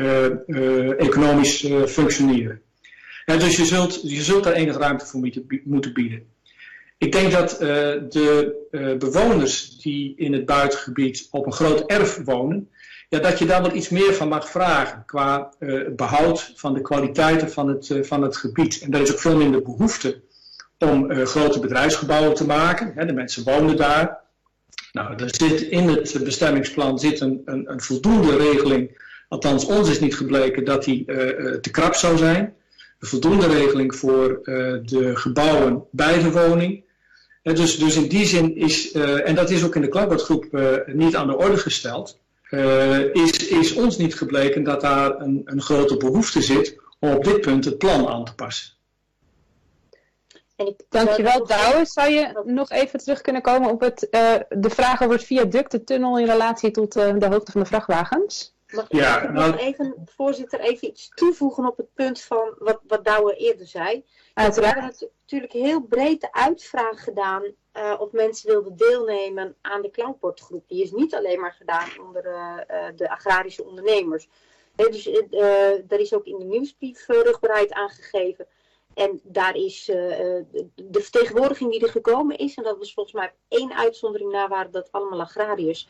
economisch functioneren. Dus je zult daar enige ruimte voor moeten bieden. Ik denk dat de bewoners die in het buitengebied op een groot erf wonen, ja, dat je daar wel iets meer van mag vragen qua behoud van de kwaliteiten van het gebied. En er is ook veel minder behoefte om grote bedrijfsgebouwen te maken. De mensen wonen daar. Nou, er zit in het bestemmingsplan zit een voldoende regeling. Althans, ons is niet gebleken dat die te krap zou zijn. Een voldoende regeling voor de gebouwen bij de woning. Dus in die zin is, en dat is ook in de klankbordgroep niet aan de orde gesteld, is ons niet gebleken dat daar een grote behoefte zit om op dit punt het plan aan te passen. Dankjewel, Douwe. Zou je nog even terug kunnen komen op de vraag over het viaduct, de tunnel in relatie tot de hoogte van de vrachtwagens? Mag ik nog even, voorzitter, even iets toevoegen op het punt van wat Douwe eerder zei? We hebben natuurlijk heel breed de uitvraag gedaan of mensen wilden deelnemen aan de klankbordgroep. Die is niet alleen maar gedaan onder de agrarische ondernemers. Dus daar is ook in de nieuwsbrief rugbaarheid aangegeven. En daar is de vertegenwoordiging die er gekomen is, en dat was volgens mij 1 uitzondering na, waren dat allemaal agrariërs.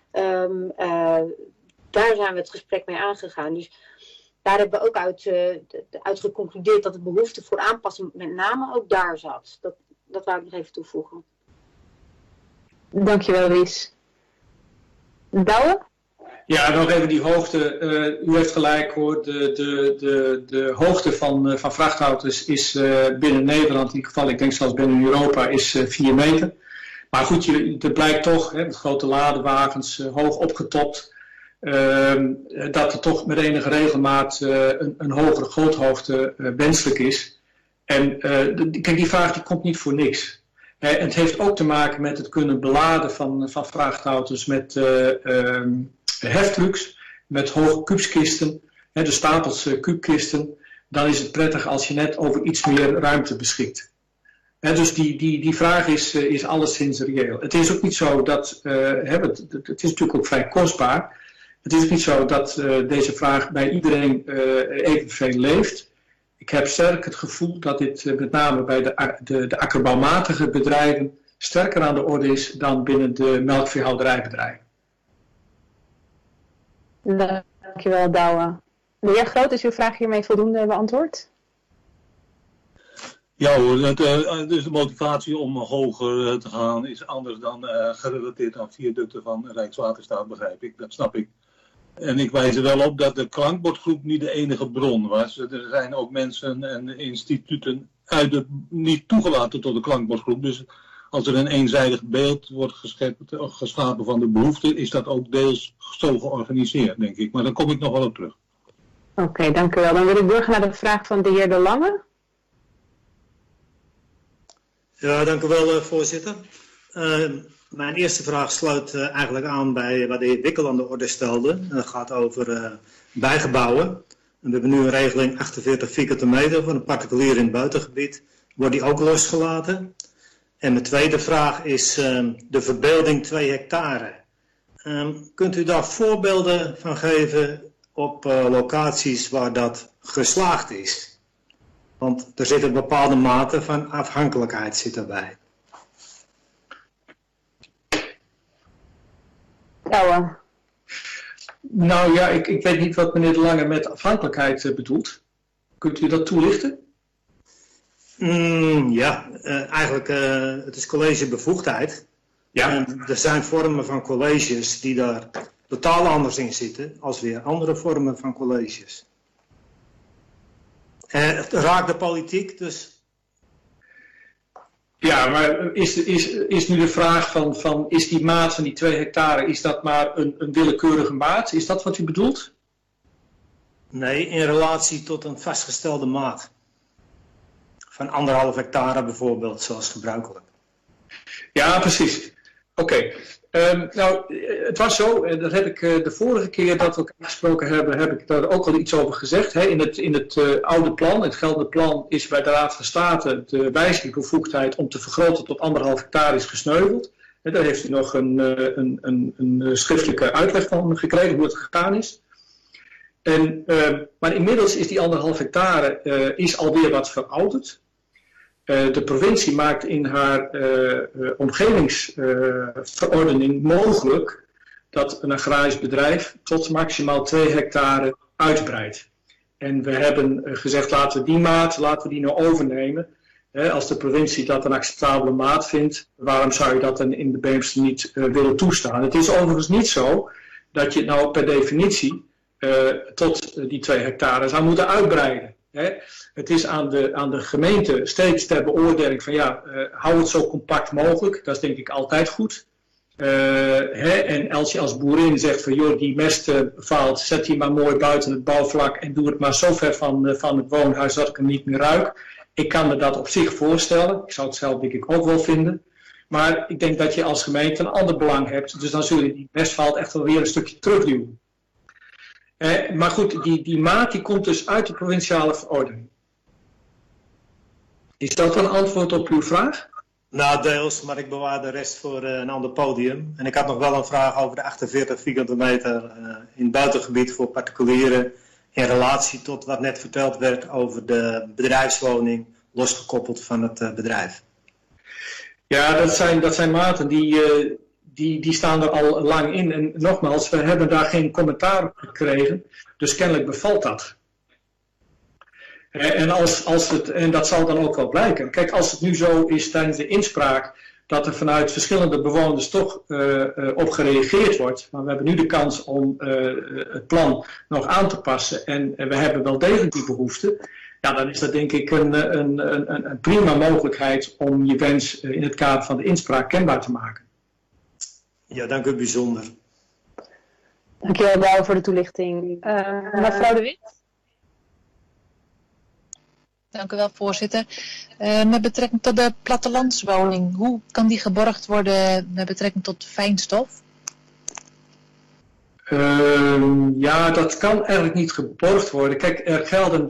Daar zijn we het gesprek mee aangegaan. Dus daar hebben we ook uit geconcludeerd dat de behoefte voor aanpassing met name ook daar zat. Dat wou ik nog even toevoegen. Dankjewel, Ries. Douwe? Ja, nog even die hoogte. U heeft gelijk hoor, de hoogte van vrachtauto's is binnen Nederland, in ieder geval ik denk zelfs binnen Europa, is 4 meter. Maar goed, er blijkt toch, met grote ladewagens, hoog opgetopt, dat er toch met enige regelmaat een hogere goothoogte wenselijk is. En kijk, die vraag die komt niet voor niks. Het heeft ook te maken met het kunnen beladen van vrachtauto's met heftrucks, met hoge kuubskisten, de stapels kuubkisten. Dan is het prettig als je net over iets meer ruimte beschikt. Dus die vraag is alleszins reëel. Het is ook niet zo dat, het is natuurlijk ook vrij kostbaar. Het is niet zo dat deze vraag bij iedereen evenveel leeft. Ik heb sterk het gevoel dat dit met name bij de akkerbouwmatige bedrijven sterker aan de orde is dan binnen de melkveehouderijbedrijven. Dankjewel, Douwe. De heer Groot, is uw vraag hiermee voldoende beantwoord? Ja hoor, dus de motivatie om hoger te gaan is anders dan gerelateerd aan viaducten van Rijkswaterstaat, begrijp ik. Dat snap ik. En ik wijs er wel op dat de klankbordgroep niet de enige bron was. Er zijn ook mensen en instituten niet toegelaten tot de klankbordgroep. Dus als er een eenzijdig beeld wordt geschapen van de behoefte, is dat ook deels zo georganiseerd, denk ik. Maar daar kom ik nog wel op terug. Oké, dank u wel. Dan wil ik doorgaan naar de vraag van de heer De Lange. Ja, dank u wel, voorzitter. Mijn eerste vraag sluit eigenlijk aan bij wat de heer Wikkel aan de orde stelde. Dat gaat over bijgebouwen. En we hebben nu een regeling 48 vierkante meter voor een particulier in het buitengebied. Wordt die ook losgelaten? En mijn tweede vraag is de verbeelding 2 hectare. Kunt u daar voorbeelden van geven op locaties waar dat geslaagd is? Want er zit een bepaalde mate van afhankelijkheid zit erbij. Nou ja, ik weet niet wat meneer De Lange met afhankelijkheid bedoelt. Kunt u dat toelichten? Eigenlijk het is collegebevoegdheid. Ja. En er zijn vormen van colleges die daar totaal anders in zitten als weer andere vormen van colleges. Het raakt de politiek, dus... Ja, maar is nu de vraag van is die maat van die 2 hectare, is dat maar een willekeurige maat? Is dat wat u bedoelt? Nee, in relatie tot een vastgestelde maat. Van 1,5 hectare bijvoorbeeld, zoals gebruikelijk. Ja, precies. Oké. Nou, het was zo, dat heb ik de vorige keer dat we elkaar gesproken hebben, heb ik daar ook al iets over gezegd. In het oude plan, het geldende plan, is bij de Raad van State de wijzigingbevoegdheid om te vergroten tot 1,5 hectare is gesneuveld. Daar heeft u nog een schriftelijke uitleg van gekregen hoe het gegaan is. Maar inmiddels is die 1,5 hectare is alweer wat verouderd. De provincie maakt in haar omgevingsverordening mogelijk dat een agrarisch bedrijf tot maximaal 2 hectare uitbreidt. En we hebben gezegd, laten we die maat nou overnemen. Als de provincie dat een acceptabele maat vindt, waarom zou je dat dan in de Beemster niet willen toestaan? Het is overigens niet zo dat je het nou per definitie tot die 2 hectare zou moeten uitbreiden. Het is aan de gemeente steeds ter beoordeling van hou het zo compact mogelijk. Dat is denk ik altijd goed. En als je als boerin zegt van joh, die mest valt, zet die maar mooi buiten het bouwvlak en doe het maar zo ver van het woonhuis dat ik hem niet meer ruik. Ik kan me dat op zich voorstellen. Ik zou het zelf denk ik ook wel vinden. Maar ik denk dat je als gemeente een ander belang hebt. Dus dan zul je die Westvaalt echt wel weer een stukje terugduwen. Maar goed, die maat die komt dus uit de provinciale verordening. Is dat een antwoord op uw vraag? Nou, deels, maar ik bewaar de rest voor een ander podium. En ik had nog wel een vraag over de 48 vierkante meter in het buitengebied voor particulieren. In relatie tot wat net verteld werd over de bedrijfswoning, losgekoppeld van het bedrijf. Ja, dat zijn maten die staan er al lang in. En nogmaals, we hebben daar geen commentaar op gekregen. Dus kennelijk bevalt dat. En dat zal dan ook wel blijken. Kijk, als het nu zo is tijdens de inspraak dat er vanuit verschillende bewoners toch op gereageerd wordt. Maar we hebben nu de kans om het plan nog aan te passen. En we hebben wel degelijk die behoefte. Ja, dan is dat denk ik een prima mogelijkheid om je wens in het kader van de inspraak kenbaar te maken. Ja, dank u bijzonder. Dankjewel, Douwe, voor de toelichting. Mevrouw De Wit? Dank u wel, voorzitter. Met betrekking tot de plattelandswoning, hoe kan die geborgd worden met betrekking tot fijnstof? Ja, dat kan eigenlijk niet geborgd worden. Kijk, er gelden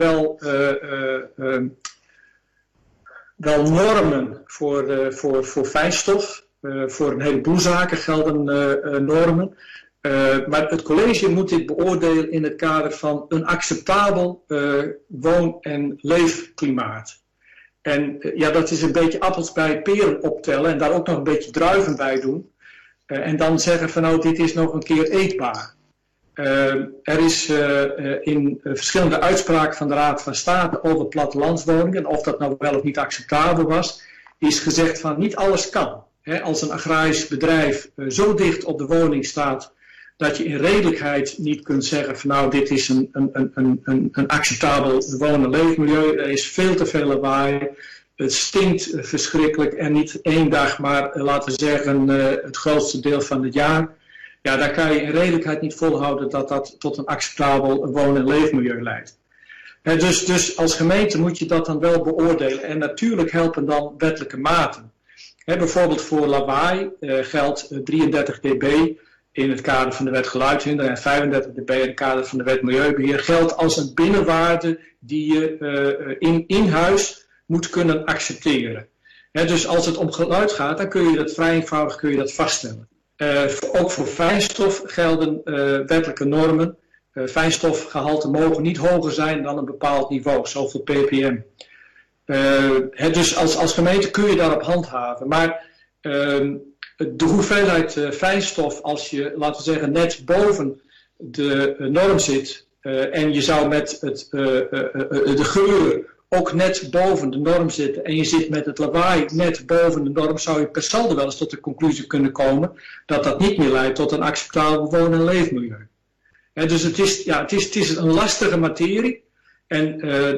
wel normen voor fijnstof. Voor een heleboel zaken gelden normen. Maar het college moet dit beoordelen in het kader van een acceptabel woon- en leefklimaat. En ja, dat is een beetje appels bij peren optellen en daar ook nog een beetje druiven bij doen. En dan zeggen van nou, dit is nog een keer eetbaar. Er is in verschillende uitspraken van de Raad van State over plattelandswoningen, of dat nou wel of niet acceptabel was, is gezegd van niet alles kan. Als een agrarisch bedrijf zo dicht op de woning staat dat je in redelijkheid niet kunt zeggen van nou, dit is een acceptabel woon- en leefmilieu. Er is veel te veel lawaai. Het stinkt verschrikkelijk en niet één dag, maar laten we zeggen het grootste deel van het jaar. Ja, daar kan je in redelijkheid niet volhouden dat dat tot een acceptabel woon- en leefmilieu leidt. Dus als gemeente moet je dat dan wel beoordelen. En natuurlijk helpen dan wettelijke maten. Bijvoorbeeld voor lawaai geldt 33 dB in het kader van de wet geluidshindering en 35 dB in het kader van de wet milieubeheer. Geldt als een binnenwaarde die je in huis moet kunnen accepteren. Dus als het om geluid gaat, dan kun je dat vrij eenvoudig vaststellen. Ook voor fijnstof gelden wettelijke normen. Fijnstofgehalte mogen niet hoger zijn dan een bepaald niveau, zoveel ppm. Dus als gemeente kun je daarop handhaven. Maar de hoeveelheid fijnstof, als je, laten we zeggen, net boven de norm zit en je zou met de geuren ook net boven de norm zitten en je zit met het lawaai net boven de norm, zou je per saldo wel eens tot de conclusie kunnen komen dat dat niet meer leidt tot een acceptabel woon- en leefmilieu. Dus het is een lastige materie. En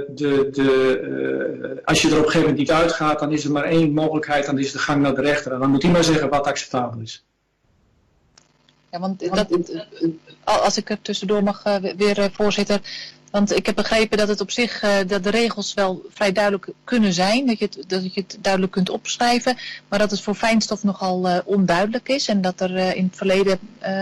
als je er op een gegeven moment niet uitgaat, dan is er maar één mogelijkheid, dan is de gang naar de rechter. En dan moet hij maar zeggen wat acceptabel is. Ja, want als ik er tussendoor mag weer, voorzitter. Want ik heb begrepen dat het op zich, dat de regels wel vrij duidelijk kunnen zijn. Dat je het duidelijk kunt opschrijven. Maar dat het voor fijnstof nogal onduidelijk is. En dat er in het verleden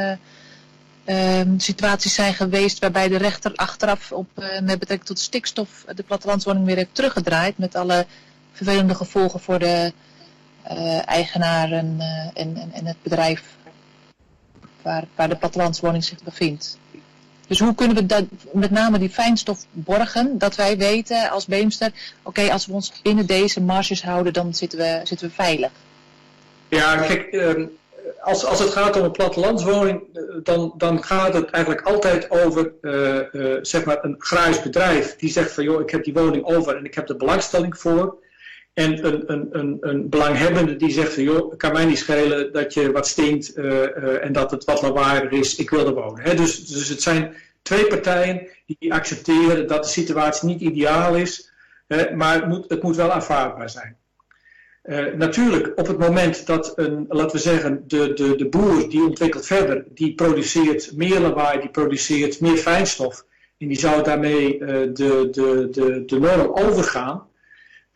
situaties zijn geweest waarbij de rechter achteraf met betrekking tot stikstof de plattelandswoning weer heeft teruggedraaid. Met alle vervelende gevolgen voor de eigenaren en het bedrijf waar de plattelandswoning zich bevindt. Dus hoe kunnen we met name die fijnstof borgen, dat wij weten als Beemster, oké, als we ons binnen deze marges houden, dan zitten we veilig. Ja, kijk, als het gaat om een plattelandswoning, dan gaat het eigenlijk altijd over zeg maar een agrarisch bedrijf die zegt van joh, ik heb die woning over en ik heb er belangstelling voor. En een belanghebbende die zegt van joh, het kan mij niet schelen dat je wat stinkt en dat het wat lawaaier is, ik wil er wonen. Dus het zijn twee partijen die accepteren dat de situatie niet ideaal is, maar het moet wel aanvaardbaar zijn. Natuurlijk, op het moment dat laten we zeggen, de boer die ontwikkelt verder, die produceert meer lawaai, die produceert meer fijnstof en die zou daarmee de norm overgaan.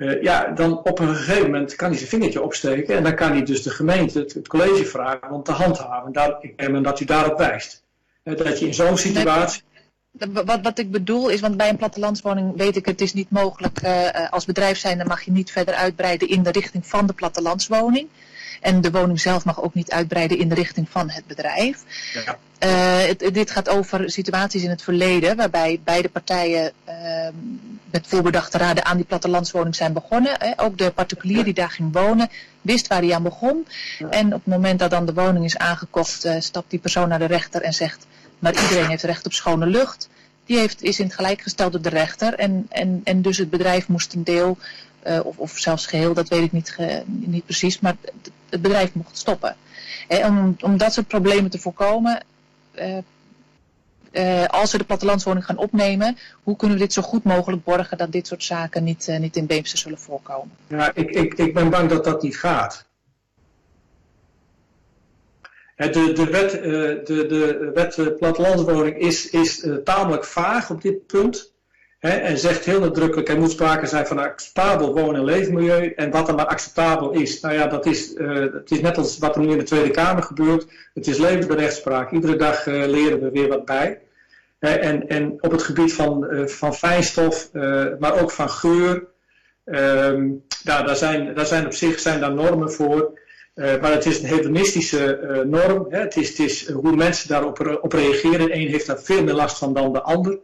dan op een gegeven moment kan hij zijn vingertje opsteken en dan kan hij dus de gemeente, het college vragen om te handhaven. En dat u daarop wijst. Dat je in zo'n situatie... Wat ik bedoel is, want bij een plattelandswoning weet ik, het is niet mogelijk, als bedrijf zijnde mag je niet verder uitbreiden in de richting van de plattelandswoning. En de woning zelf mag ook niet uitbreiden in de richting van het bedrijf. Ja. Dit gaat over situaties in het verleden waarbij beide partijen met voorbedachte raden aan die plattelandswoning zijn begonnen. Ook de particulier die daar ging wonen wist waar hij aan begon. Ja. En op het moment dat dan de woning is aangekocht, stapt die persoon naar de rechter en zegt, maar iedereen heeft recht op schone lucht. Die is in het gelijk gesteld door de rechter en dus het bedrijf moest een deel, of zelfs geheel, dat weet ik niet precies, maar het bedrijf mocht stoppen. Om dat soort problemen te voorkomen, als we de plattelandswoning gaan opnemen, hoe kunnen we dit zo goed mogelijk borgen dat dit soort zaken niet in Beemster zullen voorkomen? Ja, ik ben bang dat dat niet gaat. De wet plattelandswoning is tamelijk vaag op dit punt. En zegt heel nadrukkelijk, er moet sprake zijn van een acceptabel woon- en leefmilieu. En wat dan maar acceptabel is. Nou ja, het is net als wat er nu in de Tweede Kamer gebeurt. Het is levende rechtspraak. Iedere dag leren we weer wat bij. En op het gebied van fijnstof, maar ook van geur. Daar zijn op zich daar normen voor. Maar het is een hedonistische norm. Het is hoe mensen daarop reageren. De een heeft daar veel meer last van dan de ander.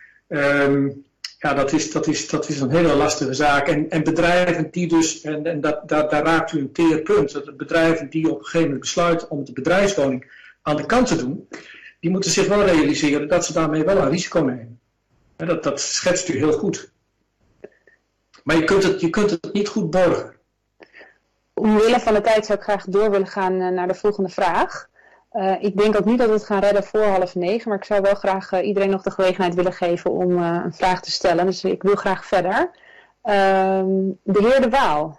Dat is een hele lastige zaak. En bedrijven die dus, en daar raakt u een teer punt, dat bedrijven die op een gegeven moment besluiten om de bedrijfswoning aan de kant te doen, die moeten zich wel realiseren dat ze daarmee wel een risico nemen. Dat schetst u heel goed. Maar je kunt het niet goed borgen. Omwille van de tijd zou ik graag door willen gaan naar de volgende vraag. Ik denk ook niet dat we het gaan redden voor 8:30, maar ik zou wel graag iedereen nog de gelegenheid willen geven om een vraag te stellen. Dus ik wil graag verder. De heer De Waal.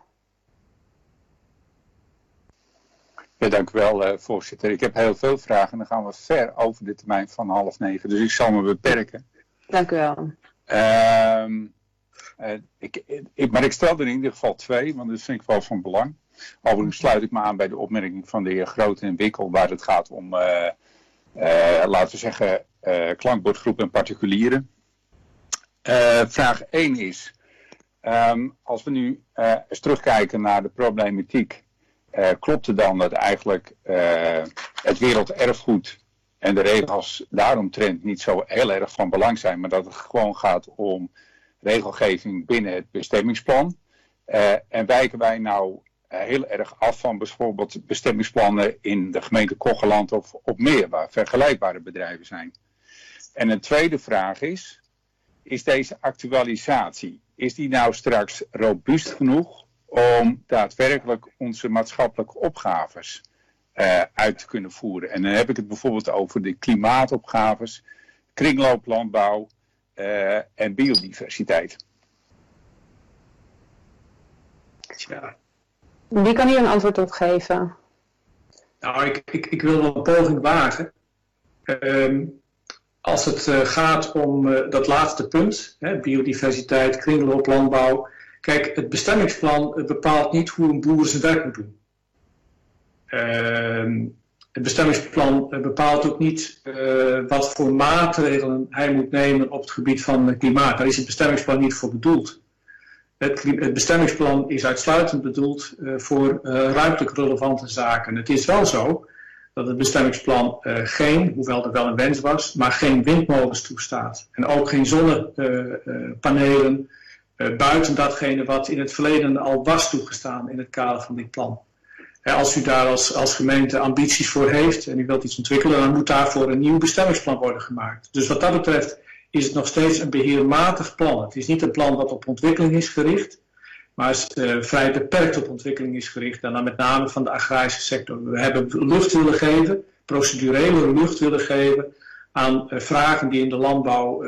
Ja, dank u wel, voorzitter. Ik heb heel veel vragen en dan gaan we ver over de termijn van 8:30. Dus ik zal me beperken. Dank u wel. Maar ik stel er in ieder geval 2, want dat vind ik wel van belang. Overigens sluit ik me aan bij de opmerking van de heer Groot en Wikkel, waar het gaat om, laten we zeggen, klankbordgroep en particulieren. Vraag 1 is, als we nu eens terugkijken naar de problematiek, klopt het dan dat eigenlijk het werelderfgoed en de regels daaromtrent niet zo heel erg van belang zijn, maar dat het gewoon gaat om regelgeving binnen het bestemmingsplan? En wijken wij nou heel erg af van bijvoorbeeld bestemmingsplannen in de gemeente Kocheland of op meer, waar vergelijkbare bedrijven zijn? En een tweede vraag is deze actualisatie, is die nou straks robuust genoeg om daadwerkelijk onze maatschappelijke opgaves uit te kunnen voeren? En dan heb ik het bijvoorbeeld over de klimaatopgaves, kringlooplandbouw en biodiversiteit. Tja. Wie kan hier een antwoord op geven? Nou, ik wil wel een poging wagen. Als het gaat om dat laatste punt, biodiversiteit, kringlooplandbouw. Kijk, het bestemmingsplan bepaalt niet hoe een boer zijn werk moet doen. Het bestemmingsplan bepaalt ook niet wat voor maatregelen hij moet nemen op het gebied van klimaat. Daar is het bestemmingsplan niet voor bedoeld. Het bestemmingsplan is uitsluitend bedoeld voor ruimtelijk relevante zaken. Het is wel zo dat het bestemmingsplan hoewel er wel een wens was, maar geen windmolens toestaat. En ook geen zonnepanelen buiten datgene wat in het verleden al was toegestaan in het kader van dit plan. Als u daar als gemeente ambities voor heeft en u wilt iets ontwikkelen, dan moet daarvoor een nieuw bestemmingsplan worden gemaakt. Dus wat dat betreft is het nog steeds een beheermatig plan. Het is niet een plan dat op ontwikkeling is gericht, maar is vrij beperkt op ontwikkeling is gericht. En dan met name van de agrarische sector. We hebben lucht willen geven, procedurele lucht willen geven aan vragen die in de landbouw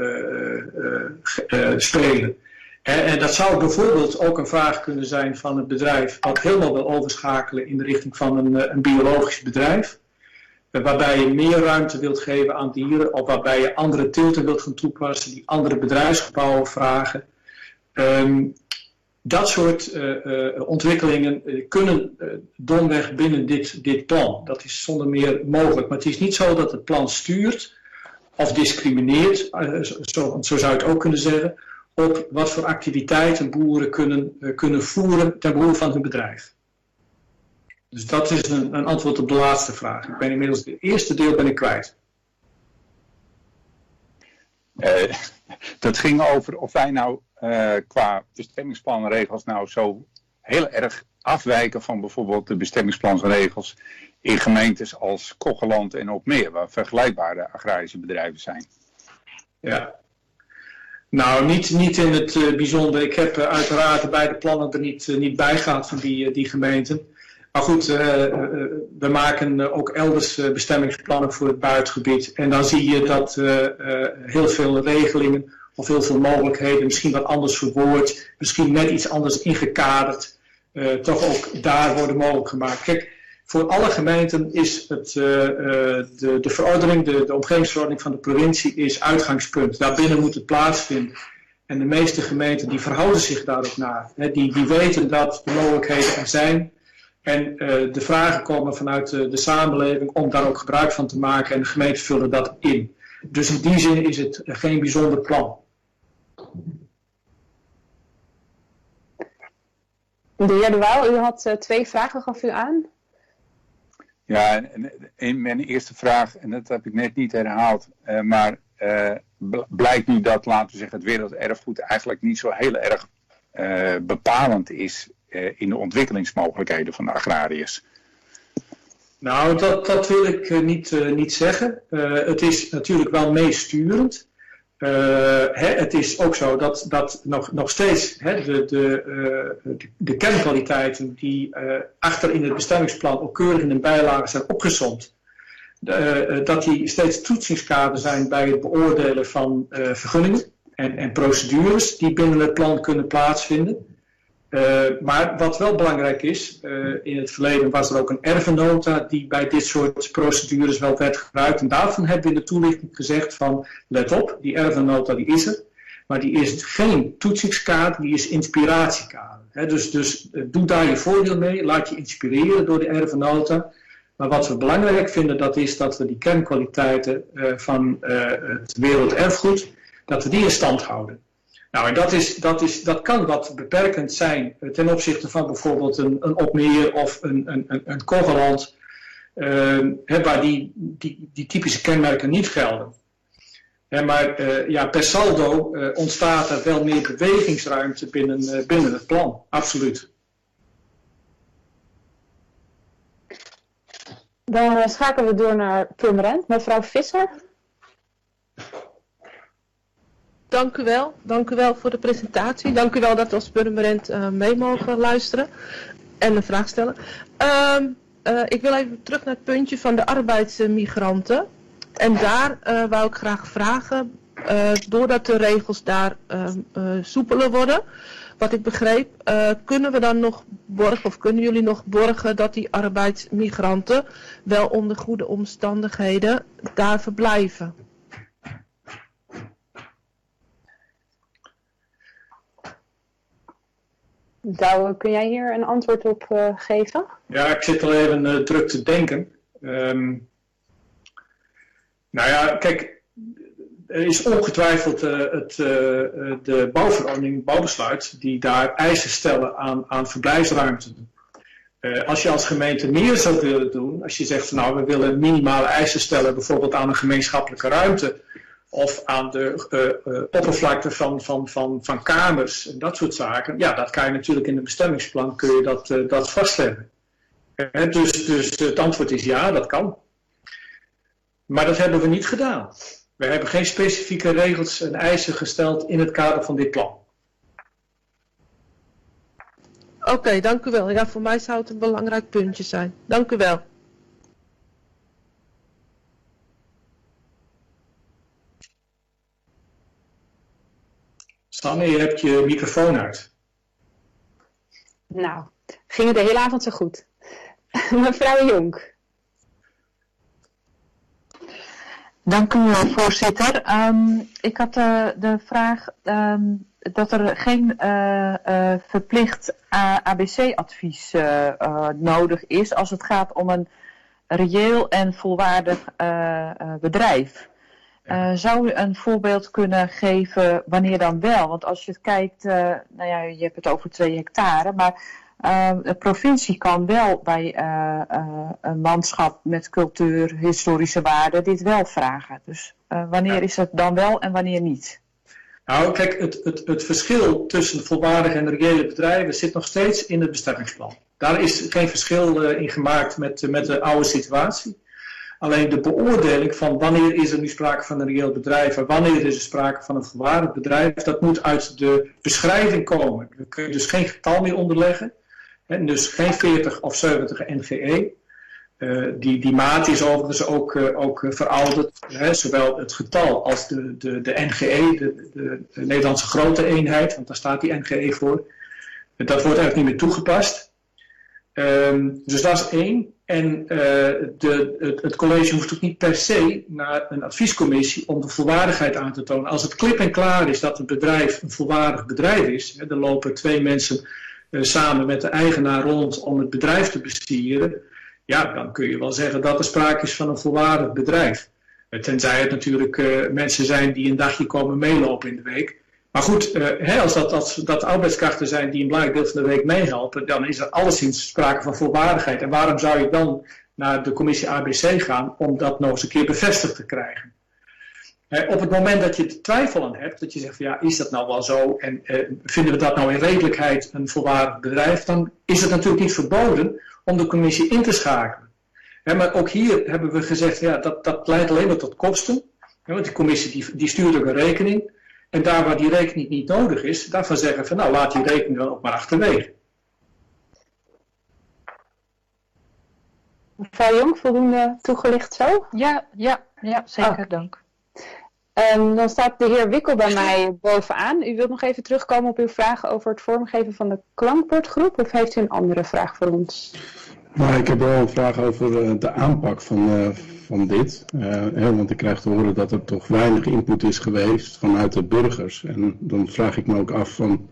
spelen. En dat zou bijvoorbeeld ook een vraag kunnen zijn van het bedrijf wat helemaal wil overschakelen in de richting van een biologisch bedrijf. Waarbij je meer ruimte wilt geven aan dieren of waarbij je andere teelten wilt gaan toepassen die andere bedrijfsgebouwen vragen. Dat soort ontwikkelingen kunnen domweg binnen dit plan. Dat is zonder meer mogelijk. Maar het is niet zo dat het plan stuurt of discrimineert, zo zou je het ook kunnen zeggen, op wat voor activiteiten boeren kunnen voeren ten behoeve van hun bedrijf. Dus dat is een antwoord op de laatste vraag. Ik ben inmiddels het eerste deel kwijt. Dat ging over of wij nou qua bestemmingsplanregels nou zo heel erg afwijken van bijvoorbeeld de bestemmingsplanregels in gemeentes als Kocheland en Opmeer, waar vergelijkbare agrarische bedrijven zijn. Ja. Nou, niet in het bijzonder. Ik heb uiteraard de beide plannen er niet bij gehad van die gemeenten. Maar goed, we maken ook elders bestemmingsplannen voor het buitengebied. En dan zie je dat heel veel regelingen of heel veel mogelijkheden misschien wat anders verwoord, misschien net iets anders ingekaderd, toch ook daar worden mogelijk gemaakt. Kijk, voor alle gemeenten is het, de verordening, de omgevingsverordening van de provincie is uitgangspunt. Daarbinnen moet het plaatsvinden. En de meeste gemeenten die verhouden zich daar ook naar. Die weten dat de mogelijkheden er zijn. En de vragen komen vanuit de samenleving om daar ook gebruik van te maken. En de gemeenten vullen dat in. Dus in die zin is het geen bijzonder plan. De heer De Waal, u had 2 vragen, gaf u aan. Ja, in mijn eerste vraag, en dat heb ik net niet herhaald, maar blijkt nu dat, laten we zeggen, het werelderfgoed eigenlijk niet zo heel erg bepalend is in de ontwikkelingsmogelijkheden van de agrariërs. Nou, dat wil ik niet zeggen. Het is natuurlijk wel meesturend. Het is ook zo dat nog steeds de kernkwaliteiten die achter in het bestemmingsplan ook keurig in een bijlage zijn opgesomd, dat die steeds toetsingskader zijn bij het beoordelen van vergunningen en procedures die binnen het plan kunnen plaatsvinden. Maar wat wel belangrijk is, in het verleden was er ook een erfennota die bij dit soort procedures wel werd gebruikt. En daarvan hebben we in de toelichting gezegd van, let op, die erfennota die is er. Maar die is geen toetsingskader, die is inspiratiekader. Dus doe daar je voordeel mee, laat je inspireren door de erfennota. Maar wat we belangrijk vinden, dat is dat we die kernkwaliteiten van het werelderfgoed, dat we die in stand houden. Nou, en dat kan wat beperkend zijn ten opzichte van bijvoorbeeld een Opmeer of een Kocheland, waar die typische kenmerken niet gelden. Maar per saldo ontstaat er wel meer bewegingsruimte binnen het plan, absoluut. Dan schakelen we door naar Purmerend, mevrouw Visser. Dank u wel voor de presentatie. Dank u wel dat we als Purmerend mee mogen luisteren en een vraag stellen. Ik wil even terug naar het puntje van de arbeidsmigranten. En daar wou ik graag vragen, doordat de regels daar soepeler worden, wat ik begreep, kunnen we dan nog borgen, of kunnen jullie nog borgen dat die arbeidsmigranten wel onder goede omstandigheden daar verblijven? Douwe, kun jij hier een antwoord op geven? Ja, ik zit al even druk te denken. Nou ja, kijk, er is ongetwijfeld de bouwverordening, het bouwbesluit, die daar eisen stellen aan verblijfsruimte. Als je als gemeente meer zou willen doen, als je zegt van nou we willen minimale eisen stellen, bijvoorbeeld aan een gemeenschappelijke ruimte of aan de oppervlakte van kamers en dat soort zaken, ja, dat kan je natuurlijk in een bestemmingsplan kun je dat vastleggen. Dus het antwoord is ja, dat kan. Maar dat hebben we niet gedaan. We hebben geen specifieke regels en eisen gesteld in het kader van dit plan. Oké, dank u wel. Ja, voor mij zou het een belangrijk puntje zijn. Dank u wel. Sanne, je hebt je microfoon uit. Nou, ging het de hele avond zo goed. Mevrouw Jonk. Dank u, voorzitter. Ik had de vraag, dat er geen verplicht ABC-advies nodig is als het gaat om een reëel en volwaardig bedrijf. Zou u een voorbeeld kunnen geven wanneer dan wel? Want als je het kijkt, je hebt het over 2 hectare, maar de provincie kan wel bij een landschap met cultuur, historische waarden dit wel vragen. Dus wanneer is het dan wel en wanneer niet? Nou, kijk, het verschil tussen volwaardige en reële bedrijven zit nog steeds in het bestemmingsplan. Daar is geen verschil in gemaakt met de oude situatie. Alleen de beoordeling van wanneer is er nu sprake van een reëel bedrijf en wanneer is er sprake van een volwaardig bedrijf, dat moet uit de beschrijving komen. Daar kun je dus geen getal meer onderleggen. En dus geen 40 of 70 NGE. Die maat is overigens ook verouderd. Zowel het getal als de NGE, de Nederlandse grote eenheid, want daar staat die NGE voor. Dat wordt eigenlijk niet meer toegepast. Dus dat is 1. En het college hoeft ook niet per se naar een adviescommissie om de volwaardigheid aan te tonen. Als het klip en klaar is dat een bedrijf een volwaardig bedrijf is, er lopen 2 mensen samen met de eigenaar rond om het bedrijf te bestieren, ja, dan kun je wel zeggen dat er sprake is van een volwaardig bedrijf. Tenzij het natuurlijk mensen zijn die een dagje komen meelopen in de week. Maar goed, als dat arbeidskrachten zijn die een belangrijk deel van de week meehelpen, dan is er alleszins sprake van volwaardigheid. En waarom zou je dan naar de commissie ABC gaan om dat nog eens een keer bevestigd te krijgen? Op het moment dat je er twijfel aan hebt, dat je zegt van ja, is dat nou wel zo en vinden we dat nou in redelijkheid een volwaardig bedrijf, dan is het natuurlijk niet verboden om de commissie in te schakelen. Maar ook hier hebben we gezegd, ja, dat leidt alleen maar tot kosten. Want die commissie die stuurt ook een rekening. En daar waar die rekening niet nodig is, daarvan zeggen van nou, laat die rekening dan ook maar achterwege. Mevrouw Jong, voldoende toegelicht zo? Ja, zeker, dank. Dan staat de heer Wikkel bij mij bovenaan. U wilt nog even terugkomen op uw vragen over het vormgeven van de klankbordgroep, of heeft u een andere vraag voor ons? Nou, ik heb wel een vraag over de aanpak van dit. Want ik krijg te horen dat er toch weinig input is geweest vanuit de burgers. En dan vraag ik me ook af van,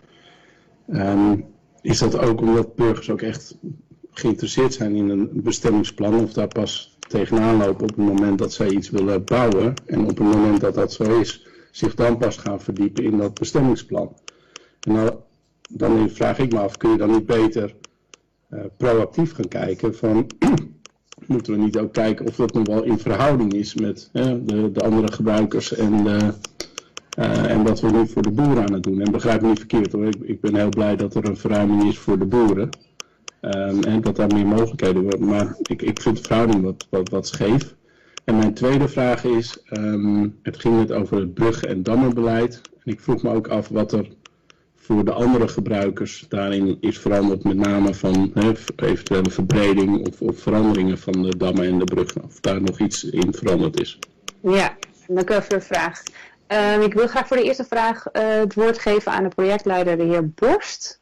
is dat ook omdat burgers ook echt geïnteresseerd zijn in een bestemmingsplan, of daar pas tegenaan lopen op het moment dat zij iets willen bouwen, en op het moment dat dat zo is, zich dan pas gaan verdiepen in dat bestemmingsplan. En dan vraag ik me af, kun je dan niet beter proactief gaan kijken van, moeten we niet ook kijken of dat nog wel in verhouding is met de andere gebruikers en wat we nu voor de boeren aan het doen. En begrijp me niet verkeerd hoor, ik ben heel blij dat er een verruiming is voor de boeren. En dat daar meer mogelijkheden worden. Maar ik vind de verhouding wat scheef. En mijn tweede vraag is, het ging net over het bruggen- en dammenbeleid. En ik vroeg me ook af wat er voor de andere gebruikers daarin is veranderd. Met name van eventuele verbreding of veranderingen van de dammen en de bruggen. Of daar nog iets in veranderd is. Ja, dank u wel voor de vraag. Ik wil graag voor de eerste vraag het woord geven aan de projectleider, de heer Borst.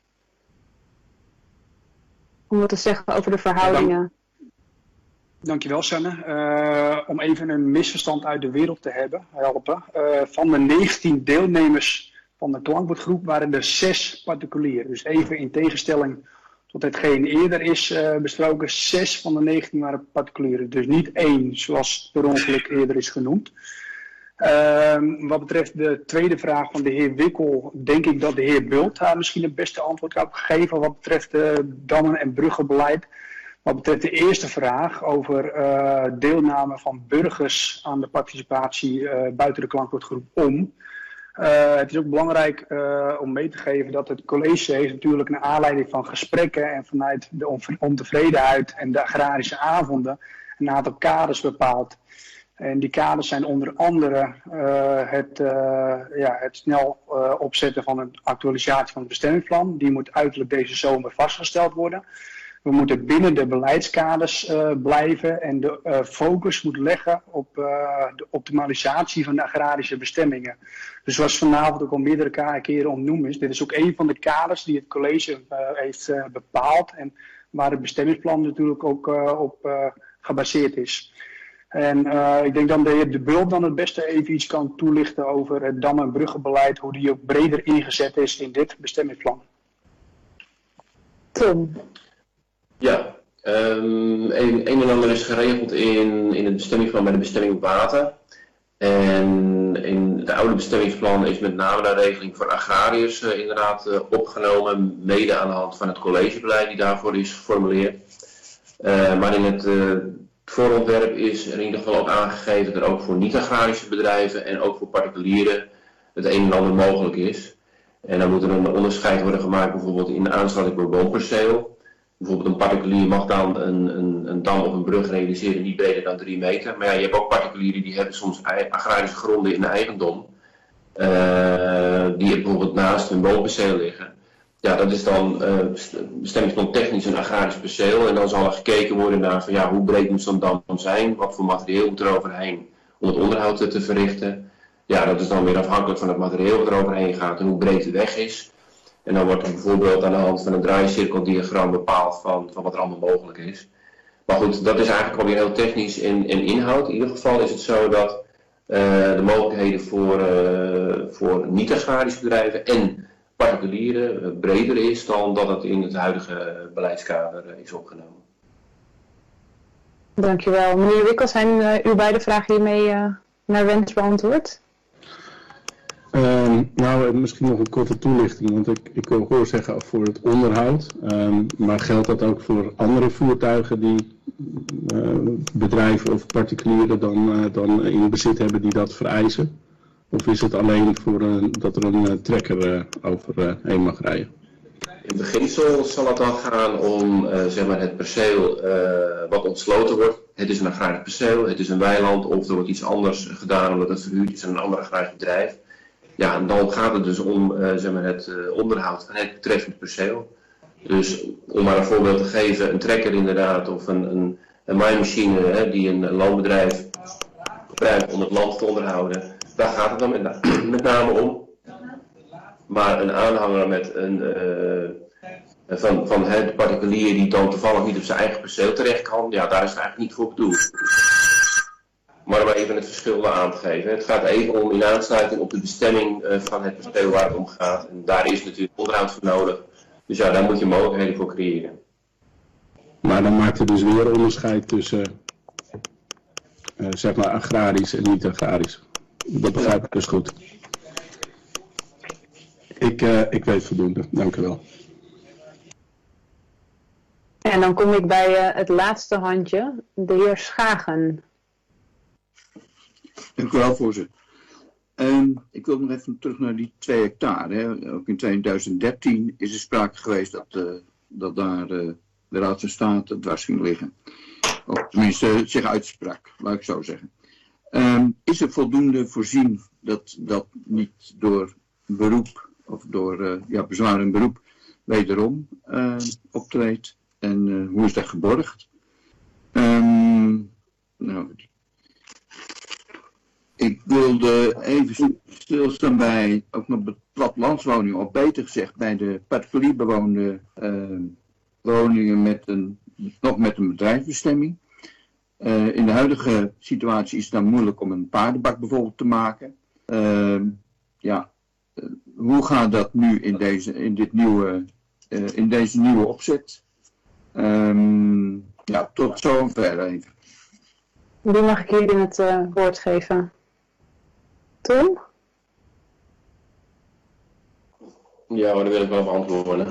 Om wat te zeggen over de verhoudingen. Dankjewel, Sanne. Om even een misverstand uit de wereld te helpen. Van de 19 deelnemers van de klankbordgroep waren er 6 particulieren. Dus even in tegenstelling tot hetgeen eerder is besproken, 6 van de 19 waren particulieren. Dus niet 1, zoals per ongeluk eerder is genoemd. Wat betreft de tweede vraag van de heer Wikkel, denk ik dat de heer Bult daar misschien het beste antwoord op gegeven wat betreft dammen- en bruggenbeleid. Wat betreft de eerste vraag over deelname van burgers aan de participatie buiten de klankbordgroep om. Het is ook belangrijk om mee te geven dat het college heeft natuurlijk naar aanleiding van gesprekken en vanuit de ontevredenheid en de agrarische avonden een aantal kaders bepaald. En die kaders zijn onder andere het snel opzetten van een actualisatie van het bestemmingsplan. Die moet uiterlijk deze zomer vastgesteld worden. We moeten binnen de beleidskaders blijven en de focus moet leggen op de optimalisatie van de agrarische bestemmingen. Dus zoals vanavond ook al meerdere keren ontnoemd is, dit is ook een van de kaders die het college heeft bepaald en waar het bestemmingsplan natuurlijk ook op gebaseerd is. En ik denk dan de heer De Bult dan het beste even iets kan toelichten over het dam- en bruggenbeleid, hoe die ook breder ingezet is in dit bestemmingsplan. Tom. Ja, een en ander is geregeld in het bestemmingsplan bij de bestemming water. En in het oude bestemmingsplan is met name de regeling voor agrariërs inderdaad opgenomen, mede aan de hand van het collegebeleid die daarvoor is geformuleerd. Maar in het voorontwerp is er in ieder geval ook aangegeven dat er ook voor niet-agrarische bedrijven en ook voor particulieren het een en ander mogelijk is. En dan moet er een onderscheid worden gemaakt bijvoorbeeld in de aansluiting bij woonperceel. Bijvoorbeeld een particulier mag dan een dam of een brug realiseren niet breder dan 3 meter. Maar ja, je hebt ook particulieren die hebben soms agrarische gronden in eigendom. Die bijvoorbeeld naast hun woonperceel liggen. Ja, dat is dan bestemmingsplan technisch een agrarisch perceel. En dan zal er gekeken worden naar van, ja, hoe breed moet zo'n dam zijn? Wat voor materieel moet er overheen om het onderhoud te verrichten? Ja, dat is dan weer afhankelijk van het materieel wat er overheen gaat en hoe breed de weg is. En dan wordt er bijvoorbeeld aan de hand van een draaicirkeldiagram bepaald van wat er allemaal mogelijk is. Maar goed, dat is eigenlijk alweer heel technisch in inhoud. In ieder geval is het zo dat de mogelijkheden voor niet-agrarische bedrijven en particulieren breder is dan dat het in het huidige beleidskader is opgenomen. Dankjewel. Meneer Wikkel, zijn uw beide vragen hiermee naar wens beantwoord? Nou, misschien nog een korte toelichting, want ik wil hoor zeggen voor het onderhoud. Maar geldt dat ook voor andere voertuigen die bedrijven of particulieren dan in bezit hebben die dat vereisen? Of is het alleen voor dat er een trekker overheen mag rijden? In beginsel zal het dan gaan om zeg maar het perceel wat ontsloten wordt. Het is een agrarisch perceel, het is een weiland of er wordt iets anders gedaan omdat het verhuurd is aan een ander agrarisch bedrijf. Ja, en dan gaat het dus om zeg maar het onderhoud van het betreffende perceel. Dus om maar een voorbeeld te geven, een trekker inderdaad of een maaimachine die een landbedrijf gebruikt om het land te onderhouden. Daar gaat het dan met name om. Maar een aanhanger met van de particulier die dan toevallig niet op zijn eigen perceel terecht kan, ja, daar is het eigenlijk niet voor bedoeld. Maar om even het verschil aan te geven. Het gaat even om in aansluiting op de bestemming van het perceel waar het om gaat. En daar is natuurlijk onderhoud voor nodig. Dus ja, daar moet je mogelijkheden voor creëren. Maar dan maakt er dus weer onderscheid tussen zeg maar agrarisch en niet-agrarisch. Dat begrijp ik dus goed. Ik weet voldoende. Dank u wel. En dan kom ik bij het laatste handje, de heer Schagen. Dank u wel, voorzitter. Ik wil nog even terug naar die 2 hectare. Hè. Ook in 2013 is er sprake geweest dat daar de Raad van State dwars ging liggen. Of tenminste zich uitsprak, laat ik zo zeggen. Is er voldoende voorzien dat niet door beroep of door bezwaar en beroep wederom optreedt? En hoe is dat geborgd? Ik wilde even stilstaan bij, ook nog bij plattelandswoningen, of beter gezegd bij de particulier bewoonde woningen met een bedrijfsbestemming. In de huidige situatie is het dan moeilijk om een paardenbak bijvoorbeeld te maken. Hoe gaat dat nu in deze nieuwe opzet? Tot zover even. Wie mag ik hierin het woord geven? Tom? Ja, maar dan wil ik wel beantwoorden.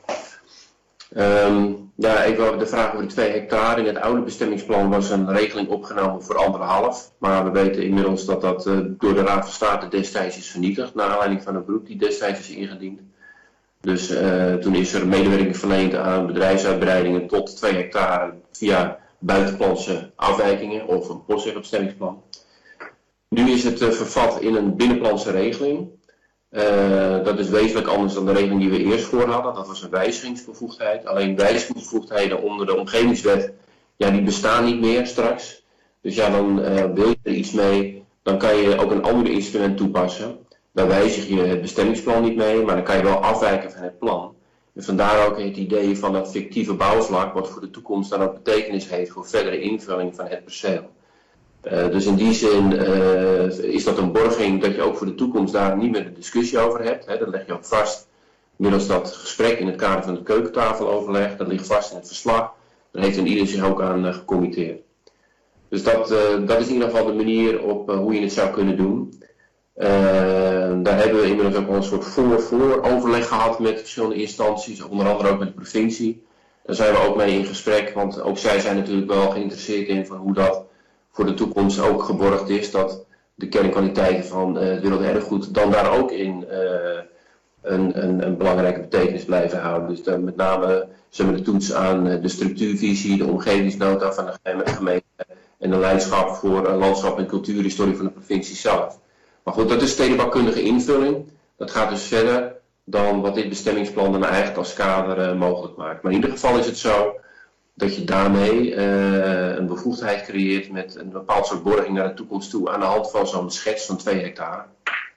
Ik wil de vraag over de 2 hectare. In het oude bestemmingsplan was een regeling opgenomen voor 1,5. Maar we weten inmiddels dat dat door de Raad van State destijds is vernietigd. Naar aanleiding van een beroep die destijds is ingediend. Dus toen is er medewerking verleend aan bedrijfsuitbreidingen tot 2 hectare via buitenplanse afwijkingen of een postzegbestemmingsplan. Nu is het vervat in een binnenplanse regeling. Dat is wezenlijk anders dan de regeling die we eerst voor hadden. Dat was een wijzigingsbevoegdheid. Alleen wijzigingsbevoegdheden onder de omgevingswet, ja, die bestaan niet meer straks. Dus ja, dan wil je er iets mee, dan kan je ook een ander instrument toepassen. Daar wijzig je het bestemmingsplan niet mee, maar dan kan je wel afwijken van het plan. En vandaar ook het idee van dat fictieve bouwvlak, wat voor de toekomst dan ook betekenis heeft voor verdere invulling van het perceel. Dus in die zin is dat een borging dat je ook voor de toekomst daar niet meer de discussie over hebt. Hè. Dat leg je ook vast middels dat gesprek in het kader van het keukentafeloverleg. Dat ligt vast in het verslag. Daar heeft een ieder zich ook aan gecommitteerd. Dus dat is in ieder geval de manier op hoe je het zou kunnen doen. Daar hebben we inmiddels ook al een soort vooroverleg gehad met verschillende instanties, onder andere ook met de provincie. Daar zijn we ook mee in gesprek, want ook zij zijn natuurlijk wel geïnteresseerd in van hoe dat voor de toekomst ook geborgd is, dat de kernkwaliteiten van het werelderfgoed dan daar ook in een belangrijke betekenis blijven houden. Dus dan met name de toets aan de structuurvisie, de omgevingsnota van de gemeente en de leiderschap voor landschap en cultuurhistorie van de provincie zelf. Maar goed, dat is stedenbouwkundige invulling. Dat gaat dus verder dan wat dit bestemmingsplan dan eigenlijk als kader mogelijk maakt. Maar in ieder geval is het zo dat je daarmee een bevoegdheid creëert met een bepaald soort borging naar de toekomst toe aan de hand van zo'n schets van 2 hectare.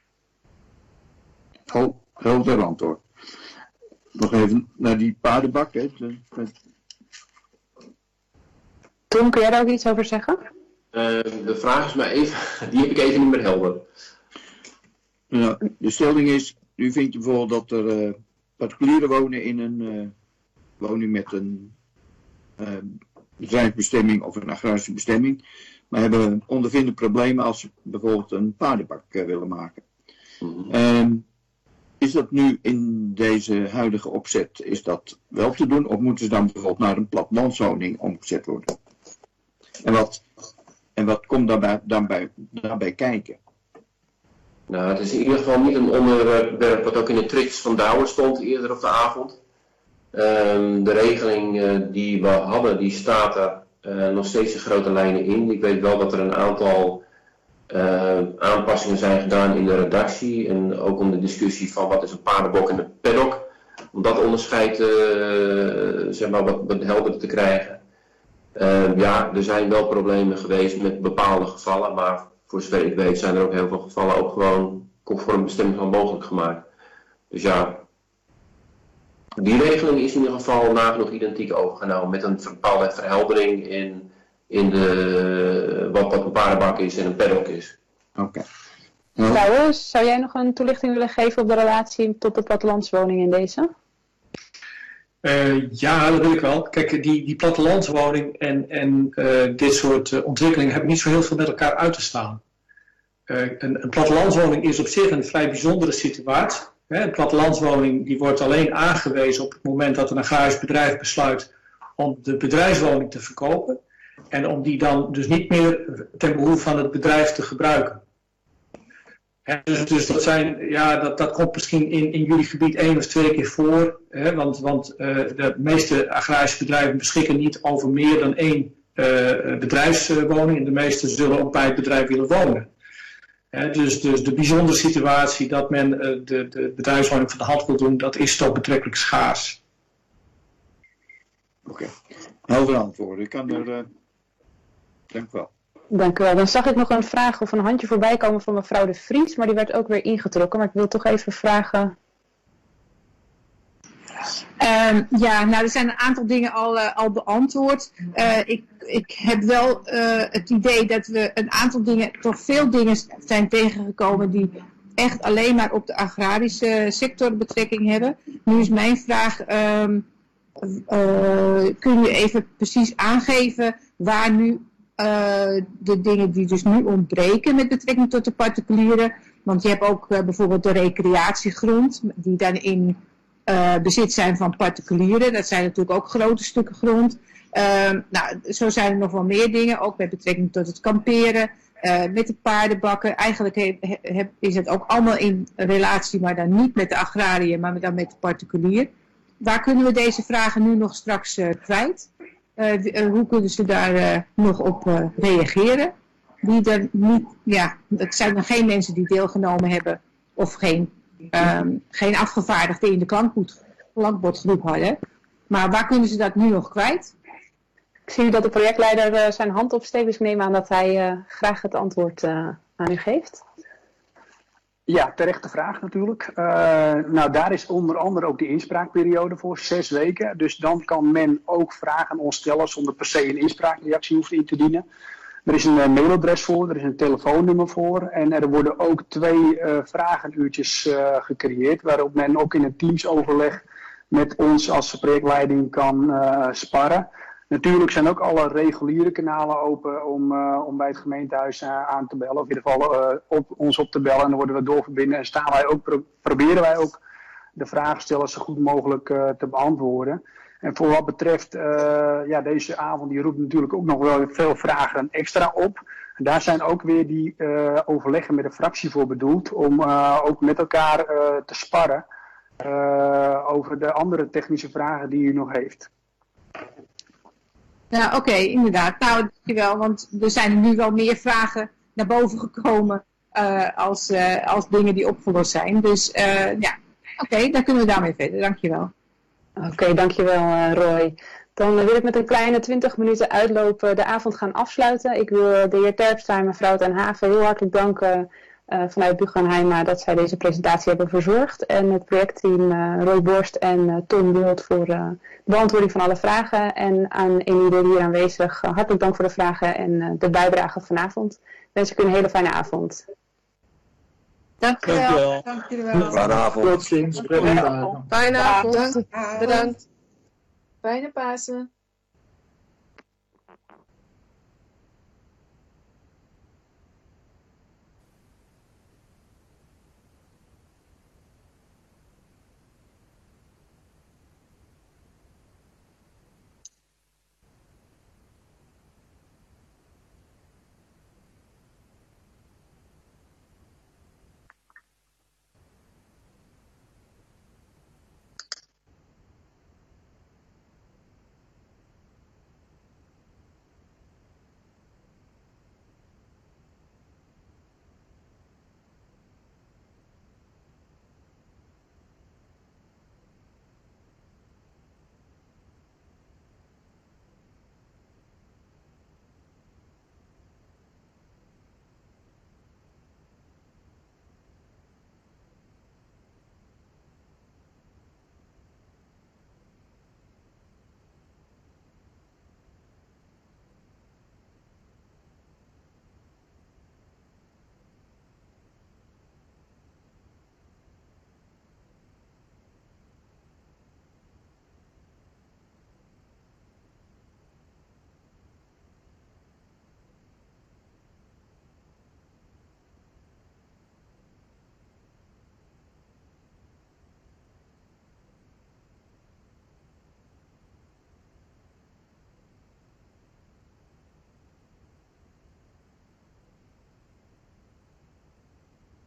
Helder antwoord. Nog even naar die paardenbak. Hè. Tom, kun jij daar ook iets over zeggen? De vraag is maar even, die heb ik even niet meer helder. Nou, de stelling is, nu vind je bijvoorbeeld dat er particulieren wonen in een woning met een bedrijfsbestemming of een agrarische bestemming, maar hebben ondervinden problemen als ze bijvoorbeeld een paardenbak willen maken. Is dat nu in deze huidige opzet, is dat wel te doen, of moeten ze dan bijvoorbeeld naar een plattelandswoning omgezet worden? En wat komt daarbij kijken? Nou, het is in ieder geval niet een onderwerp wat ook in de tricks van Douwer stond eerder op de avond. De regeling die we hadden, die staat er nog steeds in grote lijnen in. Ik weet wel dat er een aantal aanpassingen zijn gedaan in de redactie. En ook om de discussie van wat is een paardenbok en een paddock. Om dat onderscheid zeg maar wat helderder te krijgen. Ja, er zijn wel problemen geweest met bepaalde gevallen. Maar voor zover ik weet zijn er ook heel veel gevallen ook gewoon conform bestemming mogelijk gemaakt. Dus ja, die regeling is in ieder geval nagenoeg identiek overgenomen met een bepaalde verheldering in wat een paardenbak is en een paddock is. Oké. Trouwens, zou jij nog een toelichting willen geven op de relatie tot de plattelandswoning in deze? Ja, dat wil ik wel. Kijk, die plattelandswoning en dit soort ontwikkelingen hebben niet zo heel veel met elkaar uit te staan. Een plattelandswoning is op zich een vrij bijzondere situatie. Een plattelandswoning die wordt alleen aangewezen op het moment dat een agrarisch bedrijf besluit om de bedrijfswoning te verkopen. En om die dan dus niet meer ten behoeve van het bedrijf te gebruiken. Dus dat komt misschien in jullie gebied 1 of 2 keer voor. Want de meeste agrarische bedrijven beschikken niet over meer dan 1 bedrijfswoning. En de meeste zullen ook bij het bedrijf willen wonen. Dus de bijzondere situatie dat men de bedrijfswoning van de hand wil doen, dat is toch betrekkelijk schaars. Oké. Helder antwoorden. Ik kan er... Dank u wel. Dank u wel. Dan zag ik nog een vraag of een handje voorbij komen van mevrouw De Vries, maar die werd ook weer ingetrokken. Maar ik wil toch even vragen. Ja, nou er zijn een aantal dingen al beantwoord. Ik heb wel het idee dat we een aantal dingen, toch veel dingen zijn tegengekomen die echt alleen maar op de agrarische sector betrekking hebben. Nu is mijn vraag, kun je even precies aangeven waar nu de dingen die dus nu ontbreken met betrekking tot de particulieren. Want je hebt ook bijvoorbeeld de recreatiegrond die dan in bezit zijn van particulieren. Dat zijn natuurlijk ook grote stukken grond. Nou, zo zijn er nog wel meer dingen, ook met betrekking tot het kamperen, met de paardenbakken. Eigenlijk is het ook allemaal in relatie, maar dan niet met de agrariën, maar dan met de particulier. Waar kunnen we deze vragen nu nog straks kwijt? Hoe kunnen ze daar nog op reageren? Die er niet, ja, het zijn er geen mensen die deelgenomen hebben of geen afgevaardigden in de klankbordgroep hadden. Maar waar kunnen ze dat nu nog kwijt? Ik zie dat de projectleider zijn hand opsteekt, dus ik neem aan dat hij graag het antwoord aan u geeft. Ja, terechte vraag natuurlijk. Nou, daar is onder andere ook de inspraakperiode voor, 6 weken. Dus dan kan men ook vragen aan ons stellen zonder per se een inspraakreactie hoeft in te dienen. Er is een mailadres voor, er is een telefoonnummer voor en er worden ook 2 vragenuurtjes gecreëerd waarop men ook in het teamsoverleg met ons als projectleiding kan sparren. Natuurlijk zijn ook alle reguliere kanalen open om bij het gemeentehuis aan te bellen. Of in ieder geval ons op te bellen en dan worden we doorverbinden. En proberen wij ook de vragenstellers zo goed mogelijk te beantwoorden. En voor wat betreft deze avond, die roept natuurlijk ook nog wel veel vragen extra op. En daar zijn ook weer die overleggen met de fractie voor bedoeld. Om ook met elkaar te sparren over de andere technische vragen die u nog heeft. Nou, oké, inderdaad. Nou, dankjewel, want er zijn nu wel meer vragen naar boven gekomen als dingen die opgelost zijn. Dus oké, dan kunnen we daarmee verder. Dankjewel. Oké, dankjewel Roy. Dan wil ik met een kleine 20 minuten uitlopen de avond gaan afsluiten. Ik wil de heer Terpstra en mevrouw ten Haven heel hartelijk danken vanuit Bugo en Heima dat zij deze presentatie hebben verzorgd. En het projectteam Roy Borst en Tom Wild voor de beantwoording van alle vragen. En aan ieder hier aanwezig hartelijk dank voor de vragen en de bijdrage vanavond. Ik wens ik u een hele fijne avond. Dankjewel. Fijne avond. Tot ziens. Fijne avond. Bedankt. Fijne Pasen.